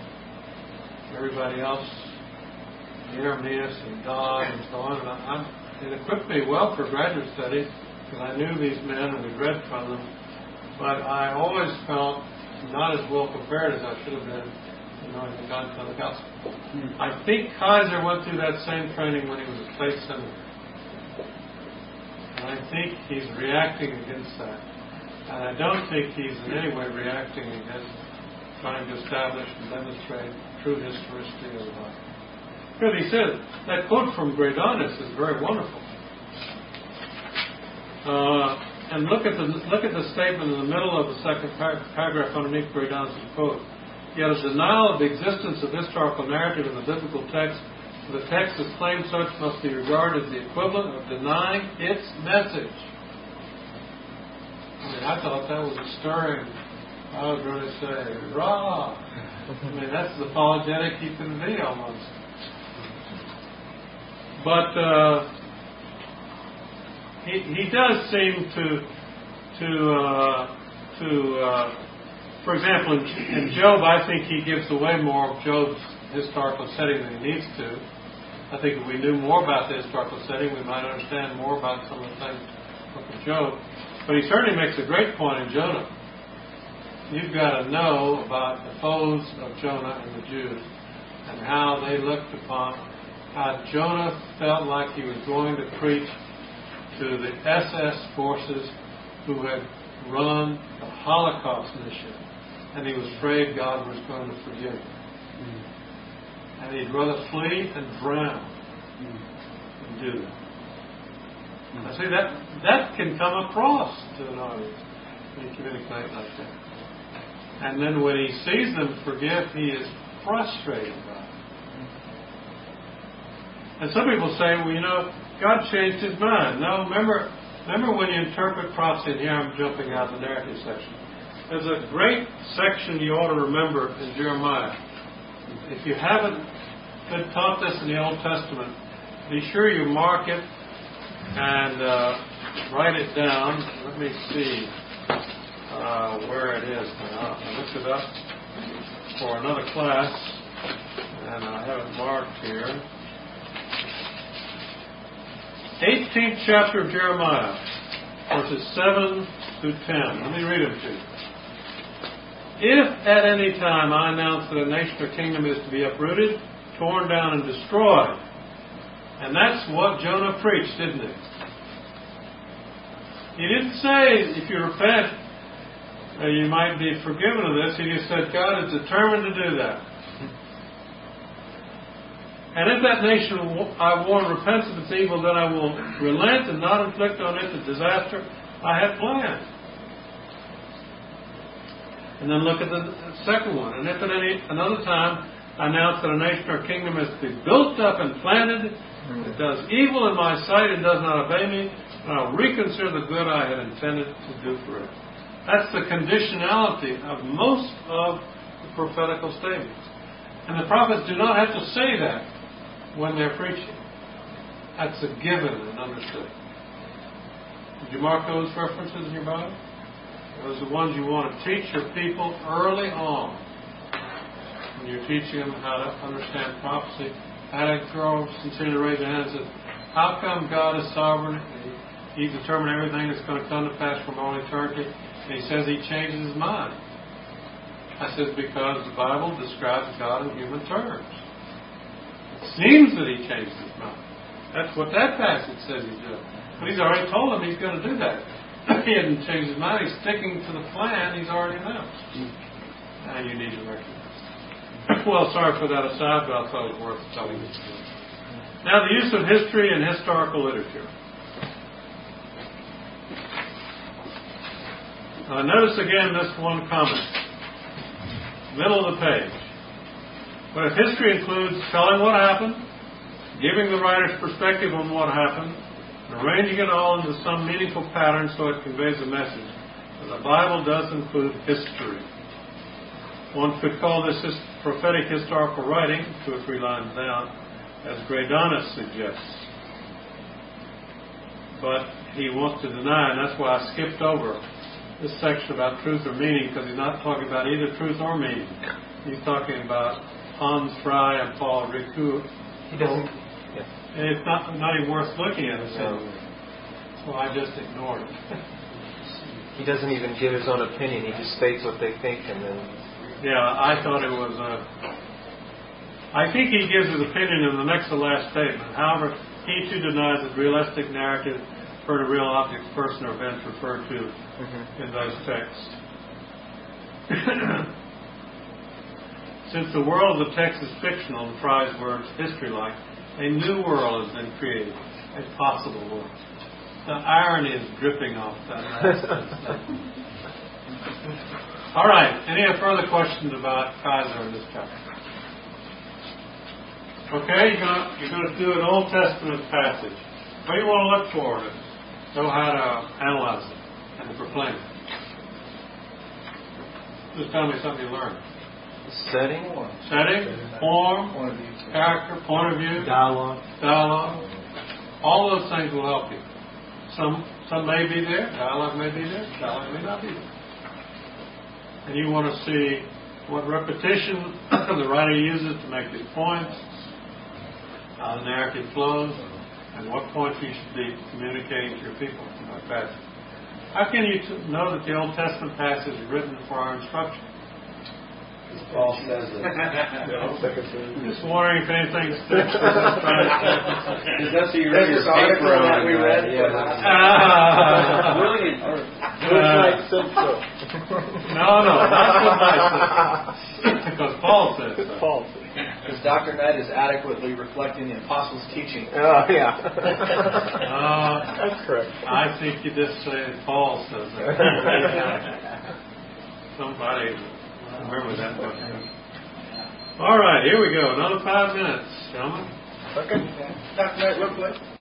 uh, everybody else, Jeremias and God and so on. And I'm, it equipped me well for graduate studies because I knew these men and we read from them. But I always felt not as well prepared as I should have been in knowing the content of the gospel. Mm. I think Kaiser went through that same training when he was a state senator. And I think he's reacting against that. And I don't think he's in any way reacting against trying to establish and demonstrate true historicity of the Bible. Because he said, that quote from Gradanis is very wonderful. Uh, and look at the look at the statement in the middle of the second par- paragraph underneath Gradanis' quote. Yet a denial of the existence of historical narrative in the biblical text, the text as claimed such must be regarded as the equivalent of denying its message. I mean, I thought that was a stirring. I was going to say, rah! I mean, that's as apologetic you can be almost. But uh, he he does seem to to uh, to uh, for example, in, in Job, I think he gives away more of Job's historical setting than he needs to. I think if we knew more about the historical setting, we might understand more about some of the things of Job. But he certainly makes a great point in Jonah. You've got to know about the foes of Jonah and the Jews and how they looked upon how Jonah felt like he was going to preach to the S S forces who had run the Holocaust mission, and he was afraid God was going to forgive him. Mm. And he'd rather flee and drown mm. than do that. Mm. Now see, that, that can come across to an audience when you communicate like that. And then when he sees them forgive, he is frustrated by it. And some people say, well, you know, God changed his mind. No, remember, remember when you interpret prophecy, and here I'm jumping out the narrative section. There's a great section you ought to remember in Jeremiah. If you haven't been taught this in the Old Testament, be sure you mark it and uh, write it down. Let me see uh, where it is now. I looked it up for another class, and I have it marked here. eighteenth chapter of Jeremiah, verses seven through ten. Let me read them to you. If at any time I announce that a nation or kingdom is to be uprooted, torn down, and destroyed, and that's what Jonah preached, didn't he? He didn't say, if you repent, uh, you might be forgiven of this. He just said, God is determined to do that. And if that nation I warn repents of its evil, then I will relent and not inflict on it the disaster I had planned. And then look at the second one. And if at any another time I announce that a nation or kingdom is to be built up and planted, it does evil in my sight and does not obey me, and I'll reconsider the good I had intended to do for it. That's the conditionality of most of the prophetical statements. And the prophets do not have to say that when they're preaching. That's a given and understood. Did you mark those references in your Bible? Those are the ones you want to teach your people early on. When you're teaching them how to understand prophecy, how to grow sincerely raise their hands and say, how come God is sovereign? He, he determined everything that's going to come to pass from all eternity, and he says he changes his mind. I said, because the Bible describes God in human terms. Seems that he changed his mind. That's what that passage says he's doing. But he's already told him he's going to do that. He hasn't changed his mind. He's sticking to the plan he's already announced. Now you need to recognize that. Well, sorry for that aside, but I thought it was worth telling you. Now the use of history and historical literature. Uh, notice again this one comment. Middle of the page. But if history includes telling what happened, giving the writer's perspective on what happened, and arranging it all into some meaningful pattern so it conveys a message, then the Bible does include history. One could call this his prophetic historical writing, two or three lines down, as Gradanis suggests. But he wants to deny, and that's why I skipped over this section about truth or meaning, because he's not talking about either truth or meaning. He's talking about Hans Frey and Paul Ricoeur. He doesn't. And it's not not even worth looking at. So, so I just ignored it. He doesn't even give his own opinion. He just states what they think, and then. Yeah, I thought it was. Uh, I think he gives his opinion in the next to last statement. However, he too denies that realistic narrative refer to real objects, person, or events referred to mm-hmm. in those texts. Since the world of the text is fictional and tries words history-like, a new world has been created, a possible world. The irony is dripping off that last statement. All right. Any further questions about Kaiser in this chapter? Okay, you're going you're going to do an Old Testament passage. What do you want to look for to know how to analyze it and to proclaim it? Just tell me something you learned. Setting. Setting, form, point of view. Character, point of view. Dialogue. Dialogue. All those things will help you. Some some may be there. Dialogue may be there. Dialogue may not be there. And you want to see what repetition the writer uses to make his points, how the narrative flows, and what points you should be communicating to your people in that passage. How can you t- know that the Old Testament passage is written for our instruction? Paul says it. Just wondering if anything sticks. Because that's what you read your paper on. That we read. Yeah. Ah. Brilliant. Uh, no, no, not what I said. Because Paul says so. Paul. Because Doctor Ned is adequately reflecting the apostles' teaching. Oh, yeah. Uh, That's correct. I think you just said Paul says that. Somebody remember that book. All right, here we go. Another five minutes, gentlemen. Okay. Doctor Ned, real quick.